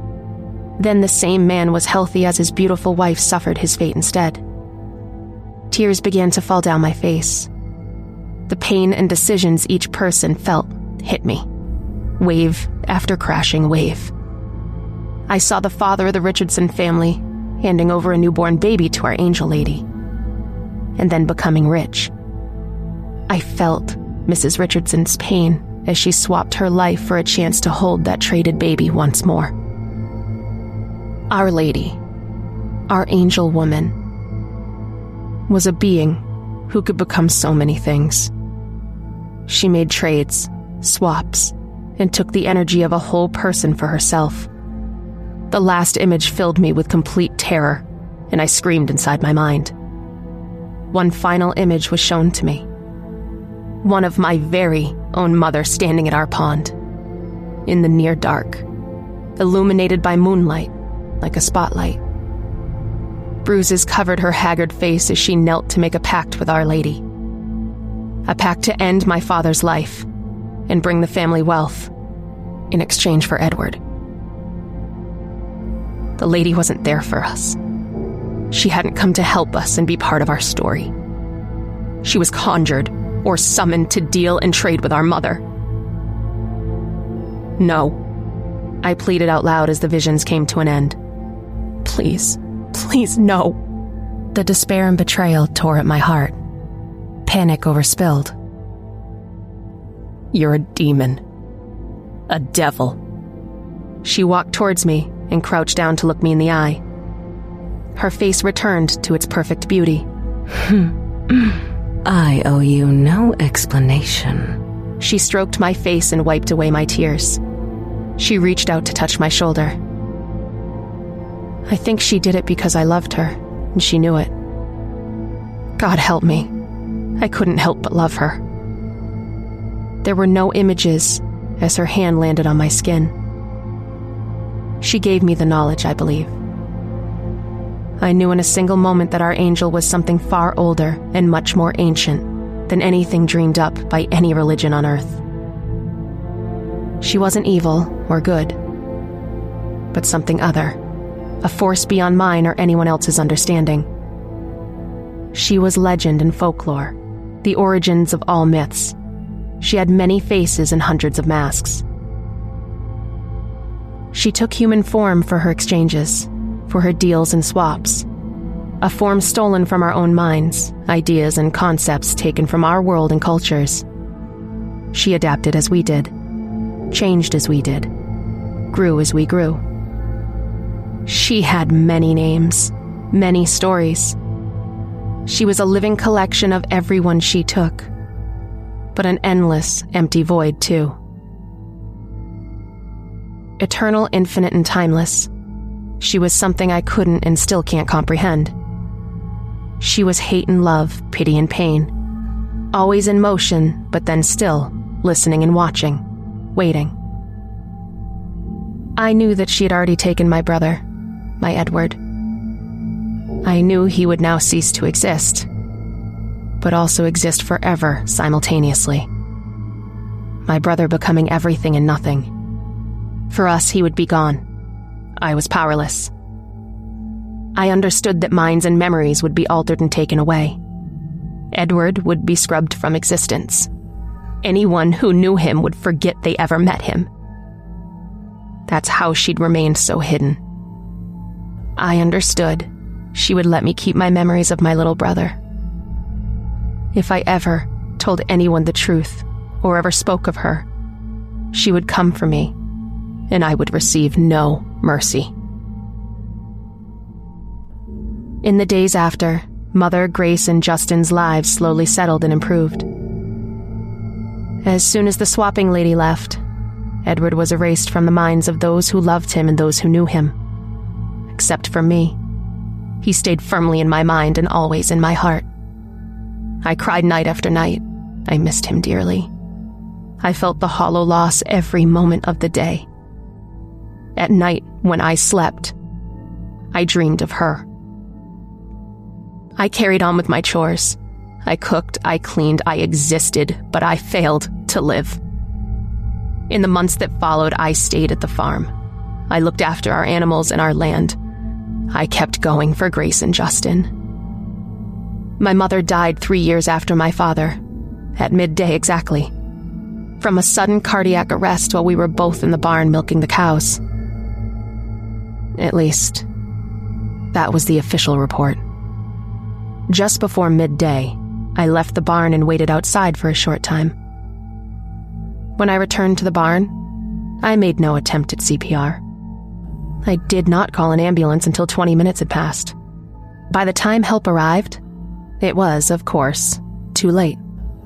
Then the same man was healthy as his beautiful wife suffered his fate instead. Tears began to fall down my face. The pain and decisions each person felt hit me. Wave after crashing wave. I saw the father of the Richardson family handing over a newborn baby to our angel lady, and then becoming rich. I felt Mrs. Richardson's pain as she swapped her life for a chance to hold that traded baby once more. Our Lady, our angel woman, was a being who could become so many things. She made trades, swaps, and took the energy of a whole person for herself. The last image filled me with complete terror, and I screamed inside my mind. One final image was shown to me. One of my very own mother standing at our pond, in the near dark, illuminated by moonlight like a spotlight. Bruises covered her haggard face as she knelt to make a pact with Our Lady. A pact to end my father's life and bring the family wealth in exchange for Edward. The lady wasn't there for us. She hadn't come to help us and be part of our story. She was conjured or summoned to deal and trade with our mother. No, I pleaded out loud as the visions came to an end. Please, please, no. The despair and betrayal tore at my heart. Panic overspilled. You're a demon. A devil. She walked towards me and crouched down to look me in the eye. Her face returned to its perfect beauty. I owe you no explanation. She stroked my face and wiped away my tears. She reached out to touch my shoulder. I think she did it because I loved her, and she knew it. God help me. I couldn't help but love her. There were no images as her hand landed on my skin. She gave me the knowledge, I believe. I knew in a single moment that our angel was something far older and much more ancient than anything dreamed up by any religion on earth. She wasn't evil or good, but something other, a force beyond mine or anyone else's understanding. She was legend and folklore, the origins of all myths. She had many faces and hundreds of masks. She took human form for her exchanges, for her deals and swaps. A form stolen from our own minds, ideas and concepts taken from our world and cultures. She adapted as we did, changed as we did, grew as we grew. She had many names, many stories. She was a living collection of everyone she took, but an endless, empty void, too. Eternal, infinite, and timeless, she was something I couldn't and still can't comprehend. She was hate and love, pity and pain, always in motion, but then still, listening and watching, waiting. I knew that she had already taken my brother, my Edward. I knew he would now cease to exist, but also exist forever simultaneously. My brother becoming everything and nothing. For us, he would be gone. I was powerless. I understood that minds and memories would be altered and taken away. Edward would be scrubbed from existence. Anyone who knew him would forget they ever met him. That's how she'd remained so hidden. I understood she would let me keep my memories of my little brother. If I ever told anyone the truth or ever spoke of her, she would come for me, and I would receive no mercy. In the days after, Mother, Grace, and Justin's lives slowly settled and improved. As soon as the swapping lady left, Edward was erased from the minds of those who loved him and those who knew him. Except for me. He stayed firmly in my mind and always in my heart. I cried night after night. I missed him dearly. I felt the hollow loss every moment of the day. At night, when I slept, I dreamed of her. I carried on with my chores. I cooked, I cleaned, I existed, but I failed to live. In the months that followed, I stayed at the farm. I looked after our animals and our land. I kept going for Grace and Justin. My mother died 3 years after my father, at midday exactly, from a sudden cardiac arrest while we were both in the barn milking the cows. At least, that was the official report. Just before midday, I left the barn and waited outside for a short time. When I returned to the barn, I made no attempt at CPR. I did not call an ambulance until 20 minutes had passed. By the time help arrived, it was, of course, too late.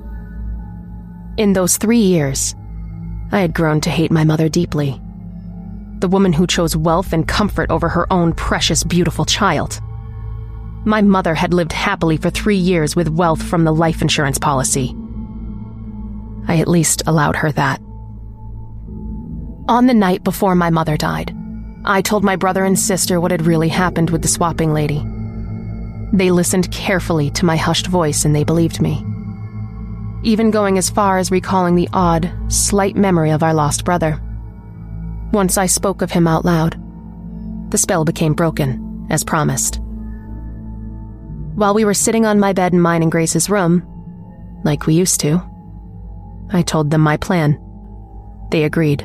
In those 3 years, I had grown to hate my mother deeply. The woman who chose wealth and comfort over her own precious, beautiful child. My mother had lived happily for 3 years with wealth from the life insurance policy. I at least allowed her that. On the night before my mother died, I told my brother and sister what had really happened with the swapping lady. They listened carefully to my hushed voice and they believed me, even going as far as recalling the odd, slight memory of our lost brother. Once I spoke of him out loud, the spell became broken, as promised. While we were sitting on my bed in mine and Grace's room, like we used to, I told them my plan. They agreed.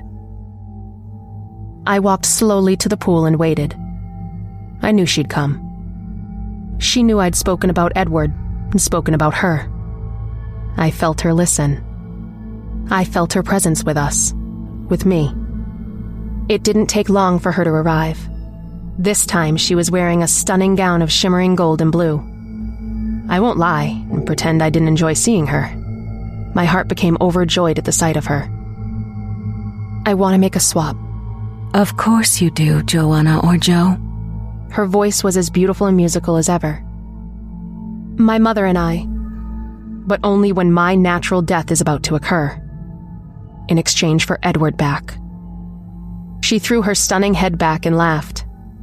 I walked slowly to the pool and waited. I knew she'd come. She knew I'd spoken about Edward and spoken about her. I felt her listen. I felt her presence with us, with me. It didn't take long for her to arrive. This time she was wearing a stunning gown of shimmering gold and blue. I won't lie and pretend I didn't enjoy seeing her. My heart became overjoyed at the sight of her. I want to make a swap. Of course you do, Joanna or Joe. Her voice was as beautiful and musical as ever. My mother and I, but only when my natural death is about to occur, in exchange for Edward back. She threw her stunning head back and laughed.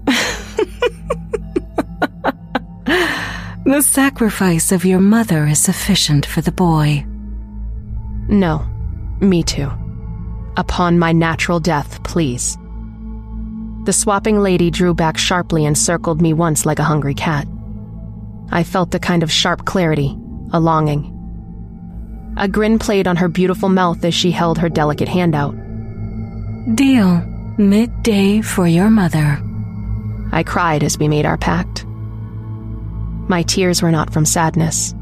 The sacrifice of your mother is sufficient for the boy. No, me too. Upon my natural death, please. The swapping lady drew back sharply and circled me once like a hungry cat. I felt a kind of sharp clarity, a longing. A grin played on her beautiful mouth as she held her delicate hand out. Deal. Midday for your mother. I cried as we made our pact. My tears were not from sadness.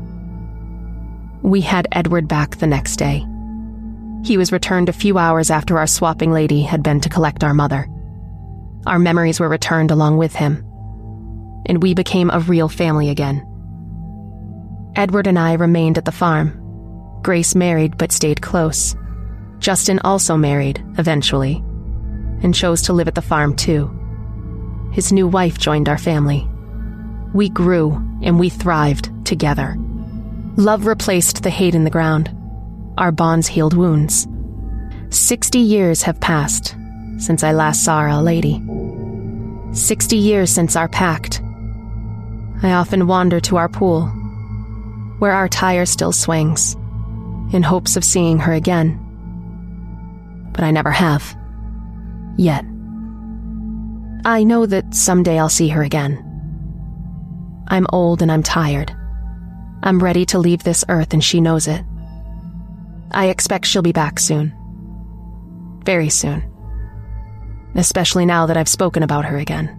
We had Edward back the next day. He was returned a few hours after our swapping lady had been to collect our mother. Our memories were returned along with him, and we became a real family again. Edward and I remained at the farm. Grace married but stayed close. Justin also married, eventually, and chose to live at the farm too. His new wife joined our family. We grew and we thrived together. Love replaced the hate in the ground. Our bonds healed wounds. 60 years have passed since I last saw our lady. 60 years since our pact. I often wander to our pool, where our tire still swings, in hopes of seeing her again. But I never have. Yet. I know that someday I'll see her again. I'm old and I'm tired. I'm ready to leave this earth and she knows it. I expect she'll be back soon. Very soon. Especially now that I've spoken about her again.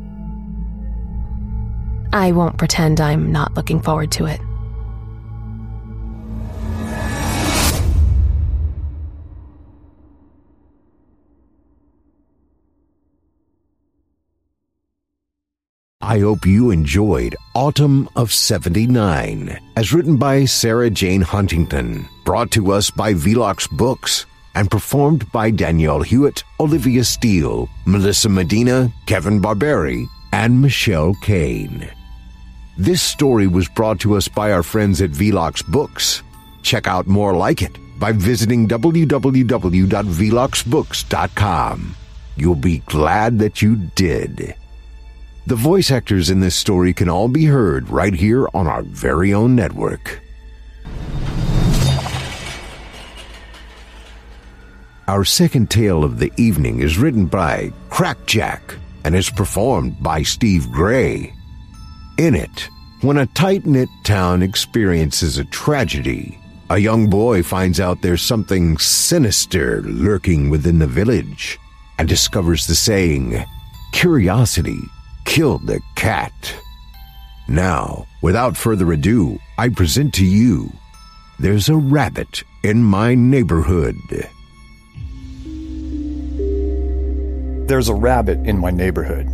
I won't pretend I'm not looking forward to it. I hope you enjoyed Autumn of 79, as written by Sarah Jane Huntington, brought to us by Velox Books, and performed by Danielle Hewitt, Olivia Steele, Melissa Medina, Kevin Barberi, and Michelle Kane. This story was brought to us by our friends at Velox Books. Check out more like it by visiting www.veloxbooks.com. You'll be glad that you did. The voice actors in this story can all be heard right here on our very own network. Our second tale of the evening is written by Crackjack and is performed by Steve Gray. In it, When a tight-knit town experiences a tragedy, a young boy finds out there's something sinister lurking within the village and discovers the saying, "Curiosity killed the cat." Now, without further ado, I present to you, There's a Rabbit in My Neighborhood. There's a rabbit in my neighborhood.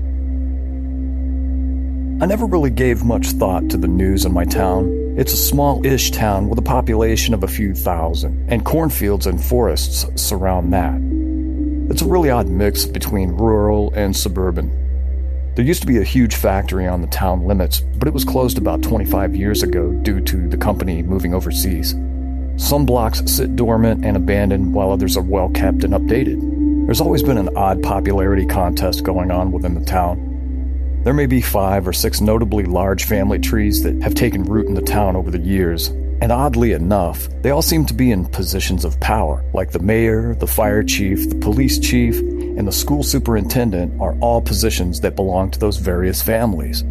I never really gave much thought to the news in my town. It's a small-ish town with a population of a few thousand, and cornfields and forests surround that. It's a really odd mix between rural and suburban. There used to be a huge factory on the town limits, but it was closed about 25 years ago due to the company moving overseas. Some blocks sit dormant and abandoned, while others are well kept and updated. There's always been an odd popularity contest going on within the town. There may be 5 or 6 notably large family trees that have taken root in the town over the years, and oddly enough, they all seem to be in positions of power, like the mayor, the fire chief, the police chief, and the school superintendent are all positions that belong to those various families.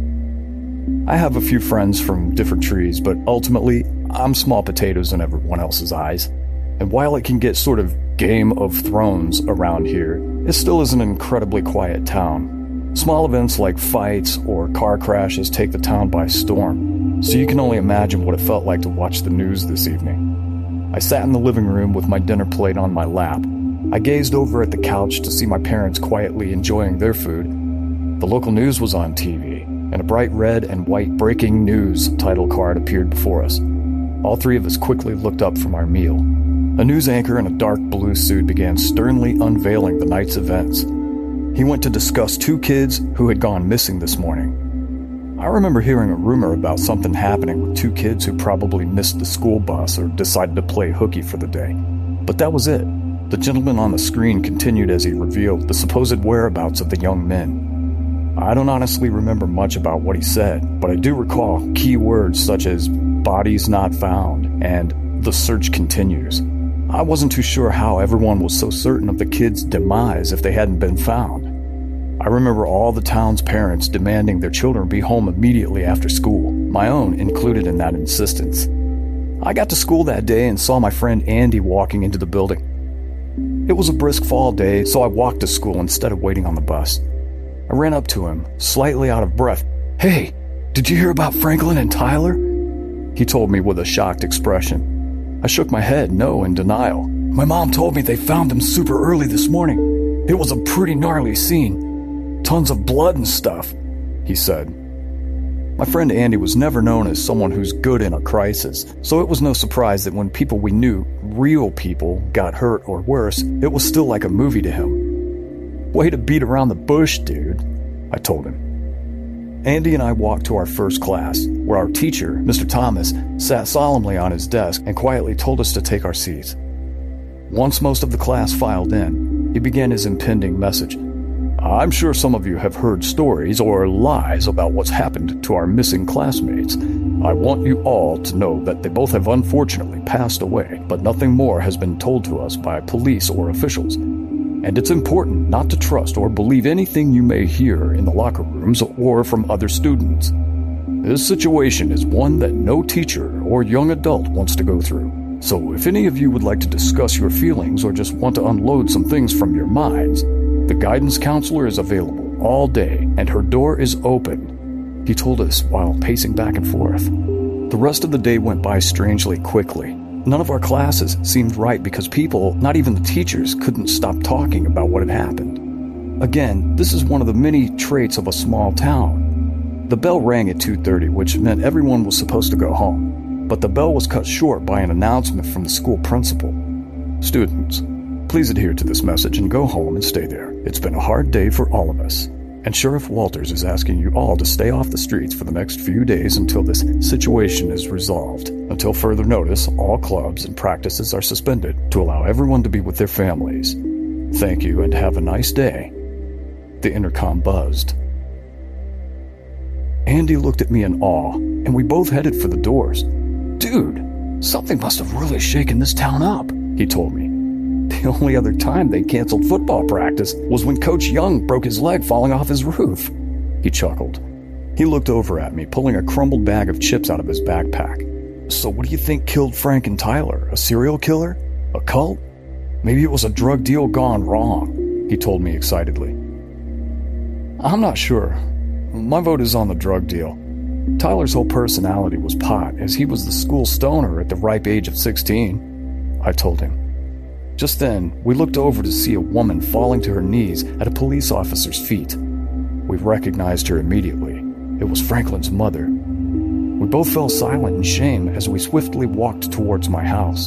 I have a few friends from different trees, but ultimately, I'm small potatoes in everyone else's eyes. And while it can get sort of Game of Thrones around here, it still is an incredibly quiet town. Small events like fights or car crashes take the town by storm, so you can only imagine what it felt like to watch the news this evening. I sat in the living room with my dinner plate on my lap. I gazed over at the couch to see my parents quietly enjoying their food. The local news was on TV, and a bright red and white breaking news title card appeared before us. All 3 of us quickly looked up from our meal. A news anchor in a dark blue suit began sternly unveiling the night's events. He went to discuss 2 kids who had gone missing this morning. I remember hearing a rumor about something happening with 2 kids who probably missed the school bus or decided to play hooky for the day. But that was it. The gentleman on the screen continued as he revealed the supposed whereabouts of the young men. I don't honestly remember much about what he said, but I do recall key words such as "bodies not found" and "the search continues." I wasn't too sure how everyone was so certain of the kids' demise if they hadn't been found. I remember all the town's parents demanding their children be home immediately after school, my own included in that insistence. I got to school that day and saw my friend Andy walking into the building. It was a brisk fall day, so I walked to school instead of waiting on the bus. I ran up to him, slightly out of breath. "Hey, did you hear about Franklin and Tyler?" He told me with a shocked expression. I shook my head, no, in denial. "My mom told me they found them super early this morning. It was a pretty gnarly scene. Tons of blood and stuff," he said. My friend Andy was never known as someone who's good in a crisis, so it was no surprise that when people we knew, real people, got hurt or worse, it was still like a movie to him. "Way to beat around the bush, dude," I told him. Andy and I walked to our first class, where our teacher, Mr. Thomas, sat solemnly on his desk and quietly told us to take our seats. Once most of the class filed in, he began his impending message. "I'm sure some of you have heard stories or lies about what's happened to our missing classmates. I want you all to know that they both have unfortunately passed away, but nothing more has been told to us by police or officials. And it's important not to trust or believe anything you may hear in the locker rooms or from other students. This situation is one that no teacher or young adult wants to go through. So if any of you would like to discuss your feelings or just want to unload some things from your minds, the guidance counselor is available all day and her door is open," he told us while pacing back and forth. The rest of the day went by strangely quickly. None of our classes seemed right because people, not even the teachers, couldn't stop talking about what had happened. Again, this is one of the many traits of a small town. The bell rang at 2:30, which meant everyone was supposed to go home. But the bell was cut short by an announcement from the school principal. "Students, please adhere to this message and go home and stay there. It's been a hard day for all of us. And Sheriff Walters is asking you all to stay off the streets for the next few days until this situation is resolved. Until further notice, all clubs and practices are suspended to allow everyone to be with their families. Thank you and have a nice day." The intercom buzzed. Andy looked at me in awe, and we both headed for the doors. "Dude, something must have really shaken this town up," he told me. "The only other time they canceled football practice was when Coach Young broke his leg falling off his roof." He chuckled. He looked over at me, pulling a crumbled bag of chips out of his backpack. So what do you think killed Frank and Tyler? A serial killer? A cult? Maybe it was a drug deal gone wrong, he told me excitedly. I'm not sure. My vote is on the drug deal. Tyler's whole personality was pot, as he was the school stoner at the ripe age of 16, I told him. Just then, we looked over to see a woman falling to her knees at a police officer's feet. We recognized her immediately. It was Franklin's mother. We both fell silent in shame as we swiftly walked towards my house.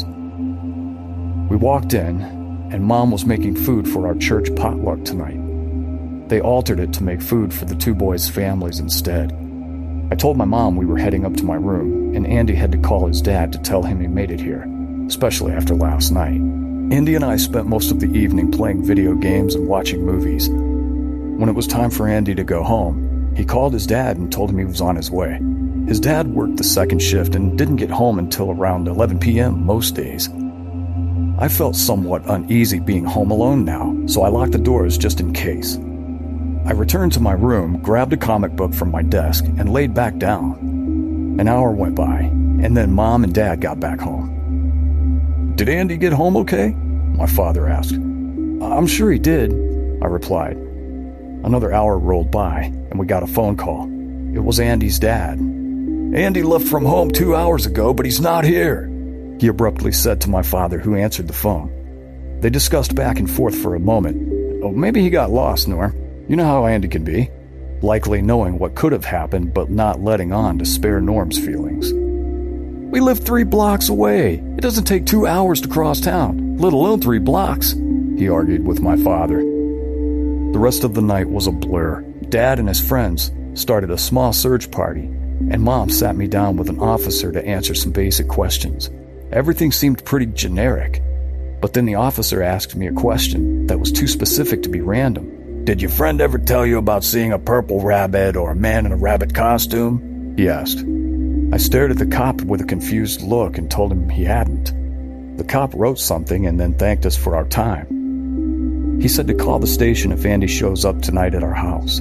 We walked in, and Mom was making food for our church potluck tonight. They altered it to make food for the two boys' families instead. I told my mom we were heading up to my room, and Andy had to call his dad to tell him he made it here, especially after last night. Andy and I spent most of the evening playing video games and watching movies. When it was time for Andy to go home, he called his dad and told him he was on his way. His dad worked the second shift and didn't get home until around 11 p.m. most days. I felt somewhat uneasy being home alone now, so I locked the doors just in case. I returned to my room, grabbed a comic book from my desk, and laid back down. An hour went by, and then Mom and Dad got back home. "Did Andy get home okay?" my father asked. "I'm sure he did," I replied. Another hour rolled by, and we got a phone call. It was Andy's dad. "Andy left from home 2 hours ago, but he's not here," he abruptly said to my father, who answered the phone. They discussed back and forth for a moment. "Oh, maybe he got lost, Norm. You know how Andy can be." Likely knowing what could have happened, but not letting on to spare Norm's feelings. "We live 3 blocks away. It doesn't take 2 hours to cross town, let alone 3 blocks, he argued with my father. The rest of the night was a blur. Dad and his friends started a small search party, and Mom sat me down with an officer to answer some basic questions. Everything seemed pretty generic, but then the officer asked me a question that was too specific to be random. "Did your friend ever tell you about seeing a purple rabbit or a man in a rabbit costume?" he asked. I stared at the cop with a confused look and told him he hadn't. The cop wrote something and then thanked us for our time. He said to call the station if Andy shows up tonight at our house.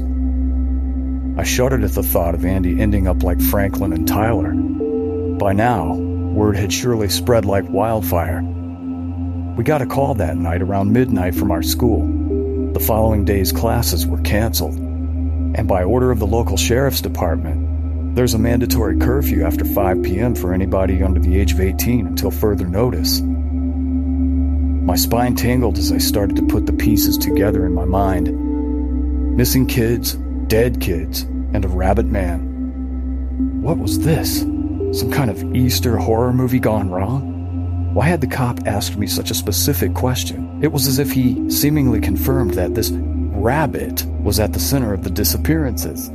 I shuddered at the thought of Andy ending up like Franklin and Tyler. By now, word had surely spread like wildfire. We got a call that night around midnight from our school. The following day's classes were canceled, and by order of the local sheriff's department, there's a mandatory curfew after 5 p.m. for anybody under the age of 18 until further notice. My spine tingled as I started to put the pieces together in my mind. Missing kids, dead kids, and a rabbit man. What was this? Some kind of Easter horror movie gone wrong? Why had the cop asked me such a specific question? It was as if he seemingly confirmed that this rabbit was at the center of the disappearances.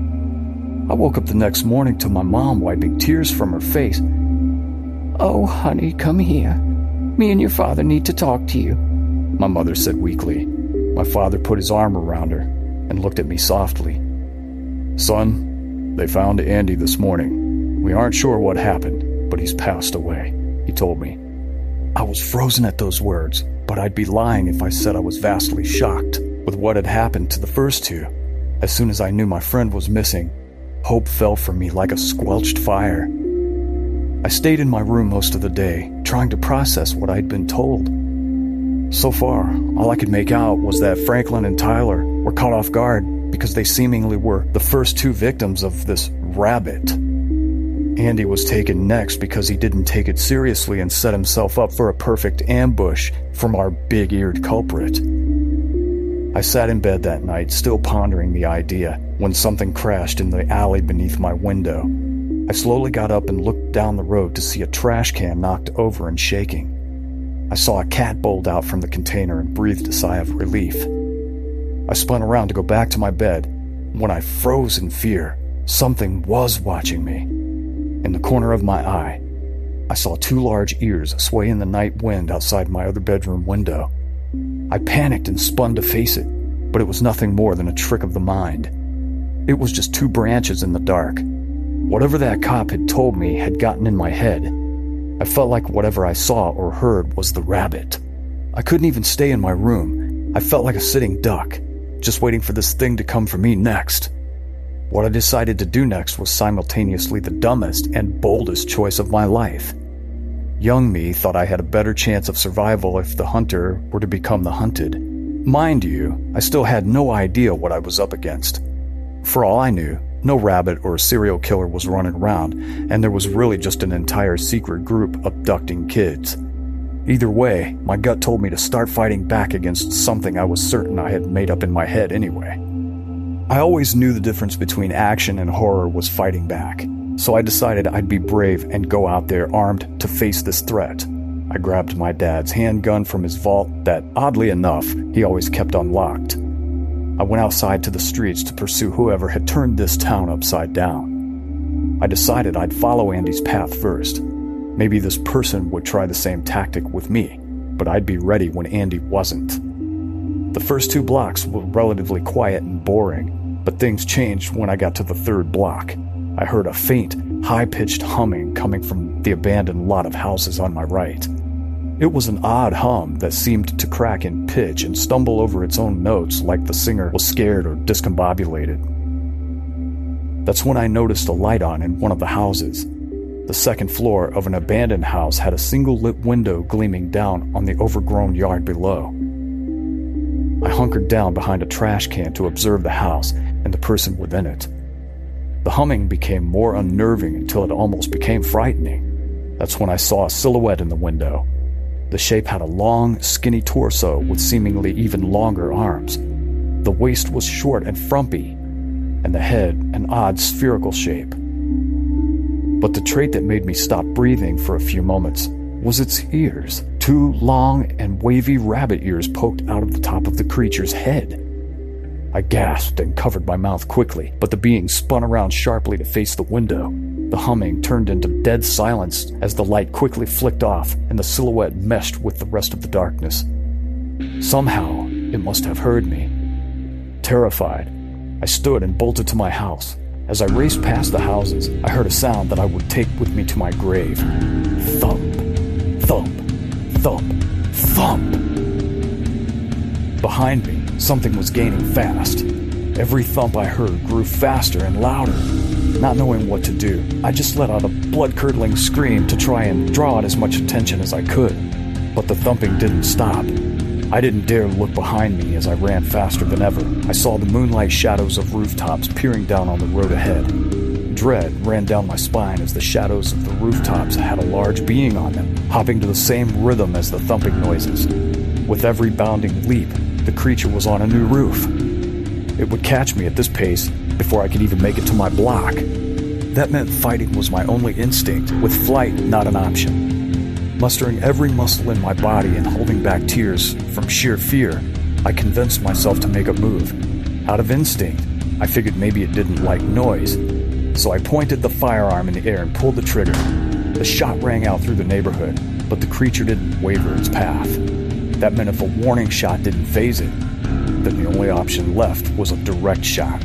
I woke up the next morning to my mom wiping tears from her face. "Oh, honey, come here. Me and your father need to talk to you," my mother said weakly. My father put his arm around her and looked at me softly. "Son, they found Andy this morning. We aren't sure what happened, but he's passed away," he told me. I was frozen at those words, but I'd be lying if I said I was vastly shocked with what had happened to the first two. As soon as I knew my friend was missing, hope fell from me like a squelched fire. I stayed in my room most of the day, trying to process what I'd been told. So far, all I could make out was that Franklin and Tyler were caught off guard because they seemingly were the first 2 victims of this rabbit. Andy was taken next because he didn't take it seriously and set himself up for a perfect ambush from our big-eared culprit. I sat in bed that night, still pondering the idea, when something crashed in the alley beneath my window. I slowly got up and looked down the road to see a trash can knocked over and shaking. I saw a cat bolt out from the container and breathed a sigh of relief. I spun around to go back to my bed. When I froze in fear, something was watching me. In the corner of my eye, I saw 2 large ears sway in the night wind outside my other bedroom window. I panicked and spun to face it, but it was nothing more than a trick of the mind. It was just 2 branches in the dark. Whatever that cop had told me had gotten in my head. I felt like whatever I saw or heard was the rabbit. I couldn't even stay in my room. I felt like a sitting duck, just waiting for this thing to come for me next. What I decided to do next was simultaneously the dumbest and boldest choice of my life. Young me thought I had a better chance of survival if the hunter were to become the hunted. Mind you, I still had no idea what I was up against. For all I knew, no rabbit or serial killer was running around, and there was really just an entire secret group abducting kids. Either way, my gut told me to start fighting back against something I was certain I had made up in my head anyway. I always knew the difference between action and horror was fighting back, so I decided I'd be brave and go out there armed to face this threat. I grabbed my dad's handgun from his vault that, oddly enough, he always kept unlocked. I went outside to the streets to pursue whoever had turned this town upside down. I decided I'd follow Andy's path first. Maybe this person would try the same tactic with me, but I'd be ready when Andy wasn't. The first 2 blocks were relatively quiet and boring, but things changed when I got to the 3rd block. I heard a faint, high-pitched humming coming from the abandoned lot of houses on my right. It was an odd hum that seemed to crack in pitch and stumble over its own notes like the singer was scared or discombobulated. That's when I noticed a light on in one of the houses. The 2nd floor of an abandoned house had a single lit window gleaming down on the overgrown yard below. I hunkered down behind a trash can to observe the house and the person within it. The humming became more unnerving until it almost became frightening. That's when I saw a silhouette in the window. The shape had a long, skinny torso with seemingly even longer arms. The waist was short and frumpy, and the head an odd spherical shape. But the trait that made me stop breathing for a few moments was its ears. 2 long and wavy rabbit ears poked out of the top of the creature's head. I gasped and covered my mouth quickly, but the being spun around sharply to face the window. The humming turned into dead silence as the light quickly flicked off and the silhouette meshed with the rest of the darkness. Somehow, it must have heard me. Terrified, I stood and bolted to my house. As I raced past the houses, I heard a sound that I would take with me to my grave. Thump, thump, thump, thump. Behind me, something was gaining fast. Every thump I heard grew faster and louder. Not knowing what to do, I just let out a blood-curdling scream to try and draw out as much attention as I could. But the thumping didn't stop. I didn't dare look behind me as I ran faster than ever. I saw the moonlight shadows of rooftops peering down on the road ahead. Dread ran down my spine as the shadows of the rooftops had a large being on them, hopping to the same rhythm as the thumping noises. With every bounding leap, the creature was on a new roof. It would catch me at this pace before I could even make it to my block. That meant fighting was my only instinct, with flight not an option. Mustering every muscle in my body and holding back tears from sheer fear, I convinced myself to make a move. Out of instinct, I figured maybe it didn't like noise, so I pointed the firearm in the air and pulled the trigger. The shot rang out through the neighborhood, but the creature didn't waver its path. That meant if a warning shot didn't faze it, then the only option left was a direct shot.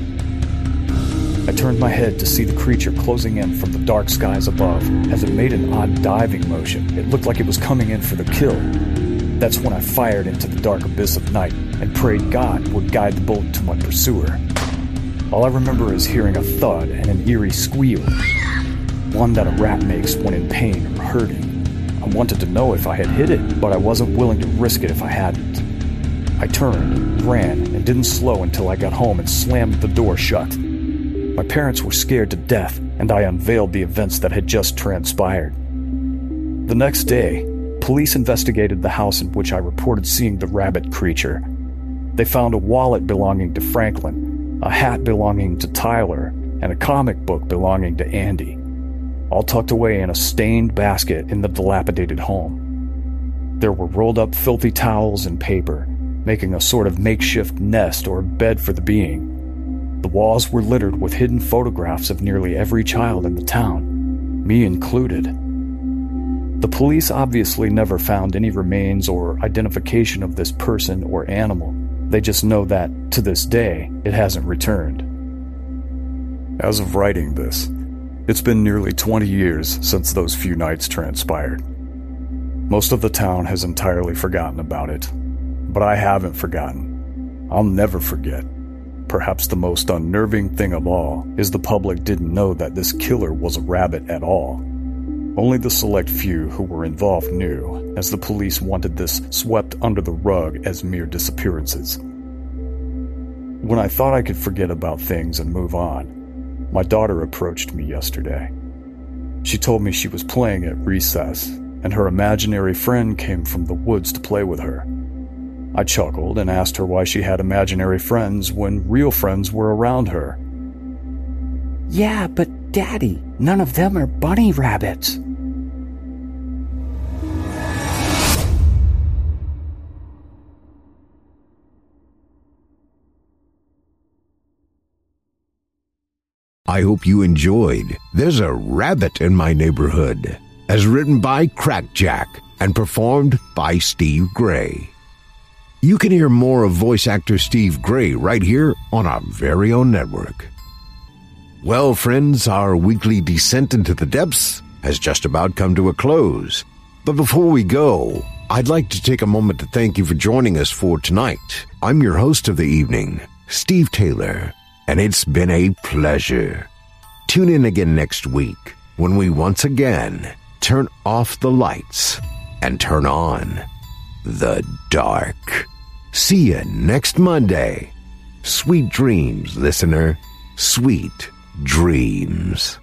I turned my head to see the creature closing in from the dark skies above. As it made an odd diving motion, it looked like it was coming in for the kill. That's when I fired into the dark abyss of night and prayed God would guide the bullet to my pursuer. All I remember is hearing a thud and an eerie squeal, one that a rat makes when in pain or hurting. I wanted to know if I had hit it, but I wasn't willing to risk it if I hadn't. I turned, ran, and didn't slow until I got home and slammed the door shut. My parents were scared to death, and I unveiled the events that had just transpired. The next day, police investigated the house in which I reported seeing the rabbit creature. They found a wallet belonging to Franklin, a hat belonging to Tyler, and a comic book belonging to Andy, all tucked away in a stained basket in the dilapidated home. There were rolled up filthy towels and paper, making a sort of makeshift nest or bed for the being. The walls were littered with hidden photographs of nearly every child in the town, me included. The police obviously never found any remains or identification of this person or animal. They just know that, to this day, it hasn't returned. As of writing this, it's been nearly 20 years since those few nights transpired. Most of the town has entirely forgotten about it, but I haven't forgotten. I'll never forget. Perhaps the most unnerving thing of all is the public didn't know that this killer was a rabbit at all. Only the select few who were involved knew, as the police wanted this swept under the rug as mere disappearances. When I thought I could forget about things and move on, my daughter approached me yesterday. She told me she was playing at recess, and her imaginary friend came from the woods to play with her. I chuckled and asked her why she had imaginary friends when real friends were around her. Yeah, but Daddy, none of them are bunny rabbits. I hope you enjoyed There's a Rabbit in My Neighborhood, as written by Crackjack and performed by Steve Gray. You can hear more of voice actor Steve Gray right here on our very own network. Well, friends, our weekly descent into the depths has just about come to a close. But before we go, I'd like to take a moment to thank you for joining us for tonight. I'm your host of the evening, Steve Taylor, and it's been a pleasure. Tune in again next week when we once again turn off the lights and turn on the dark. See you next Monday. Sweet dreams, listener. Sweet dreams.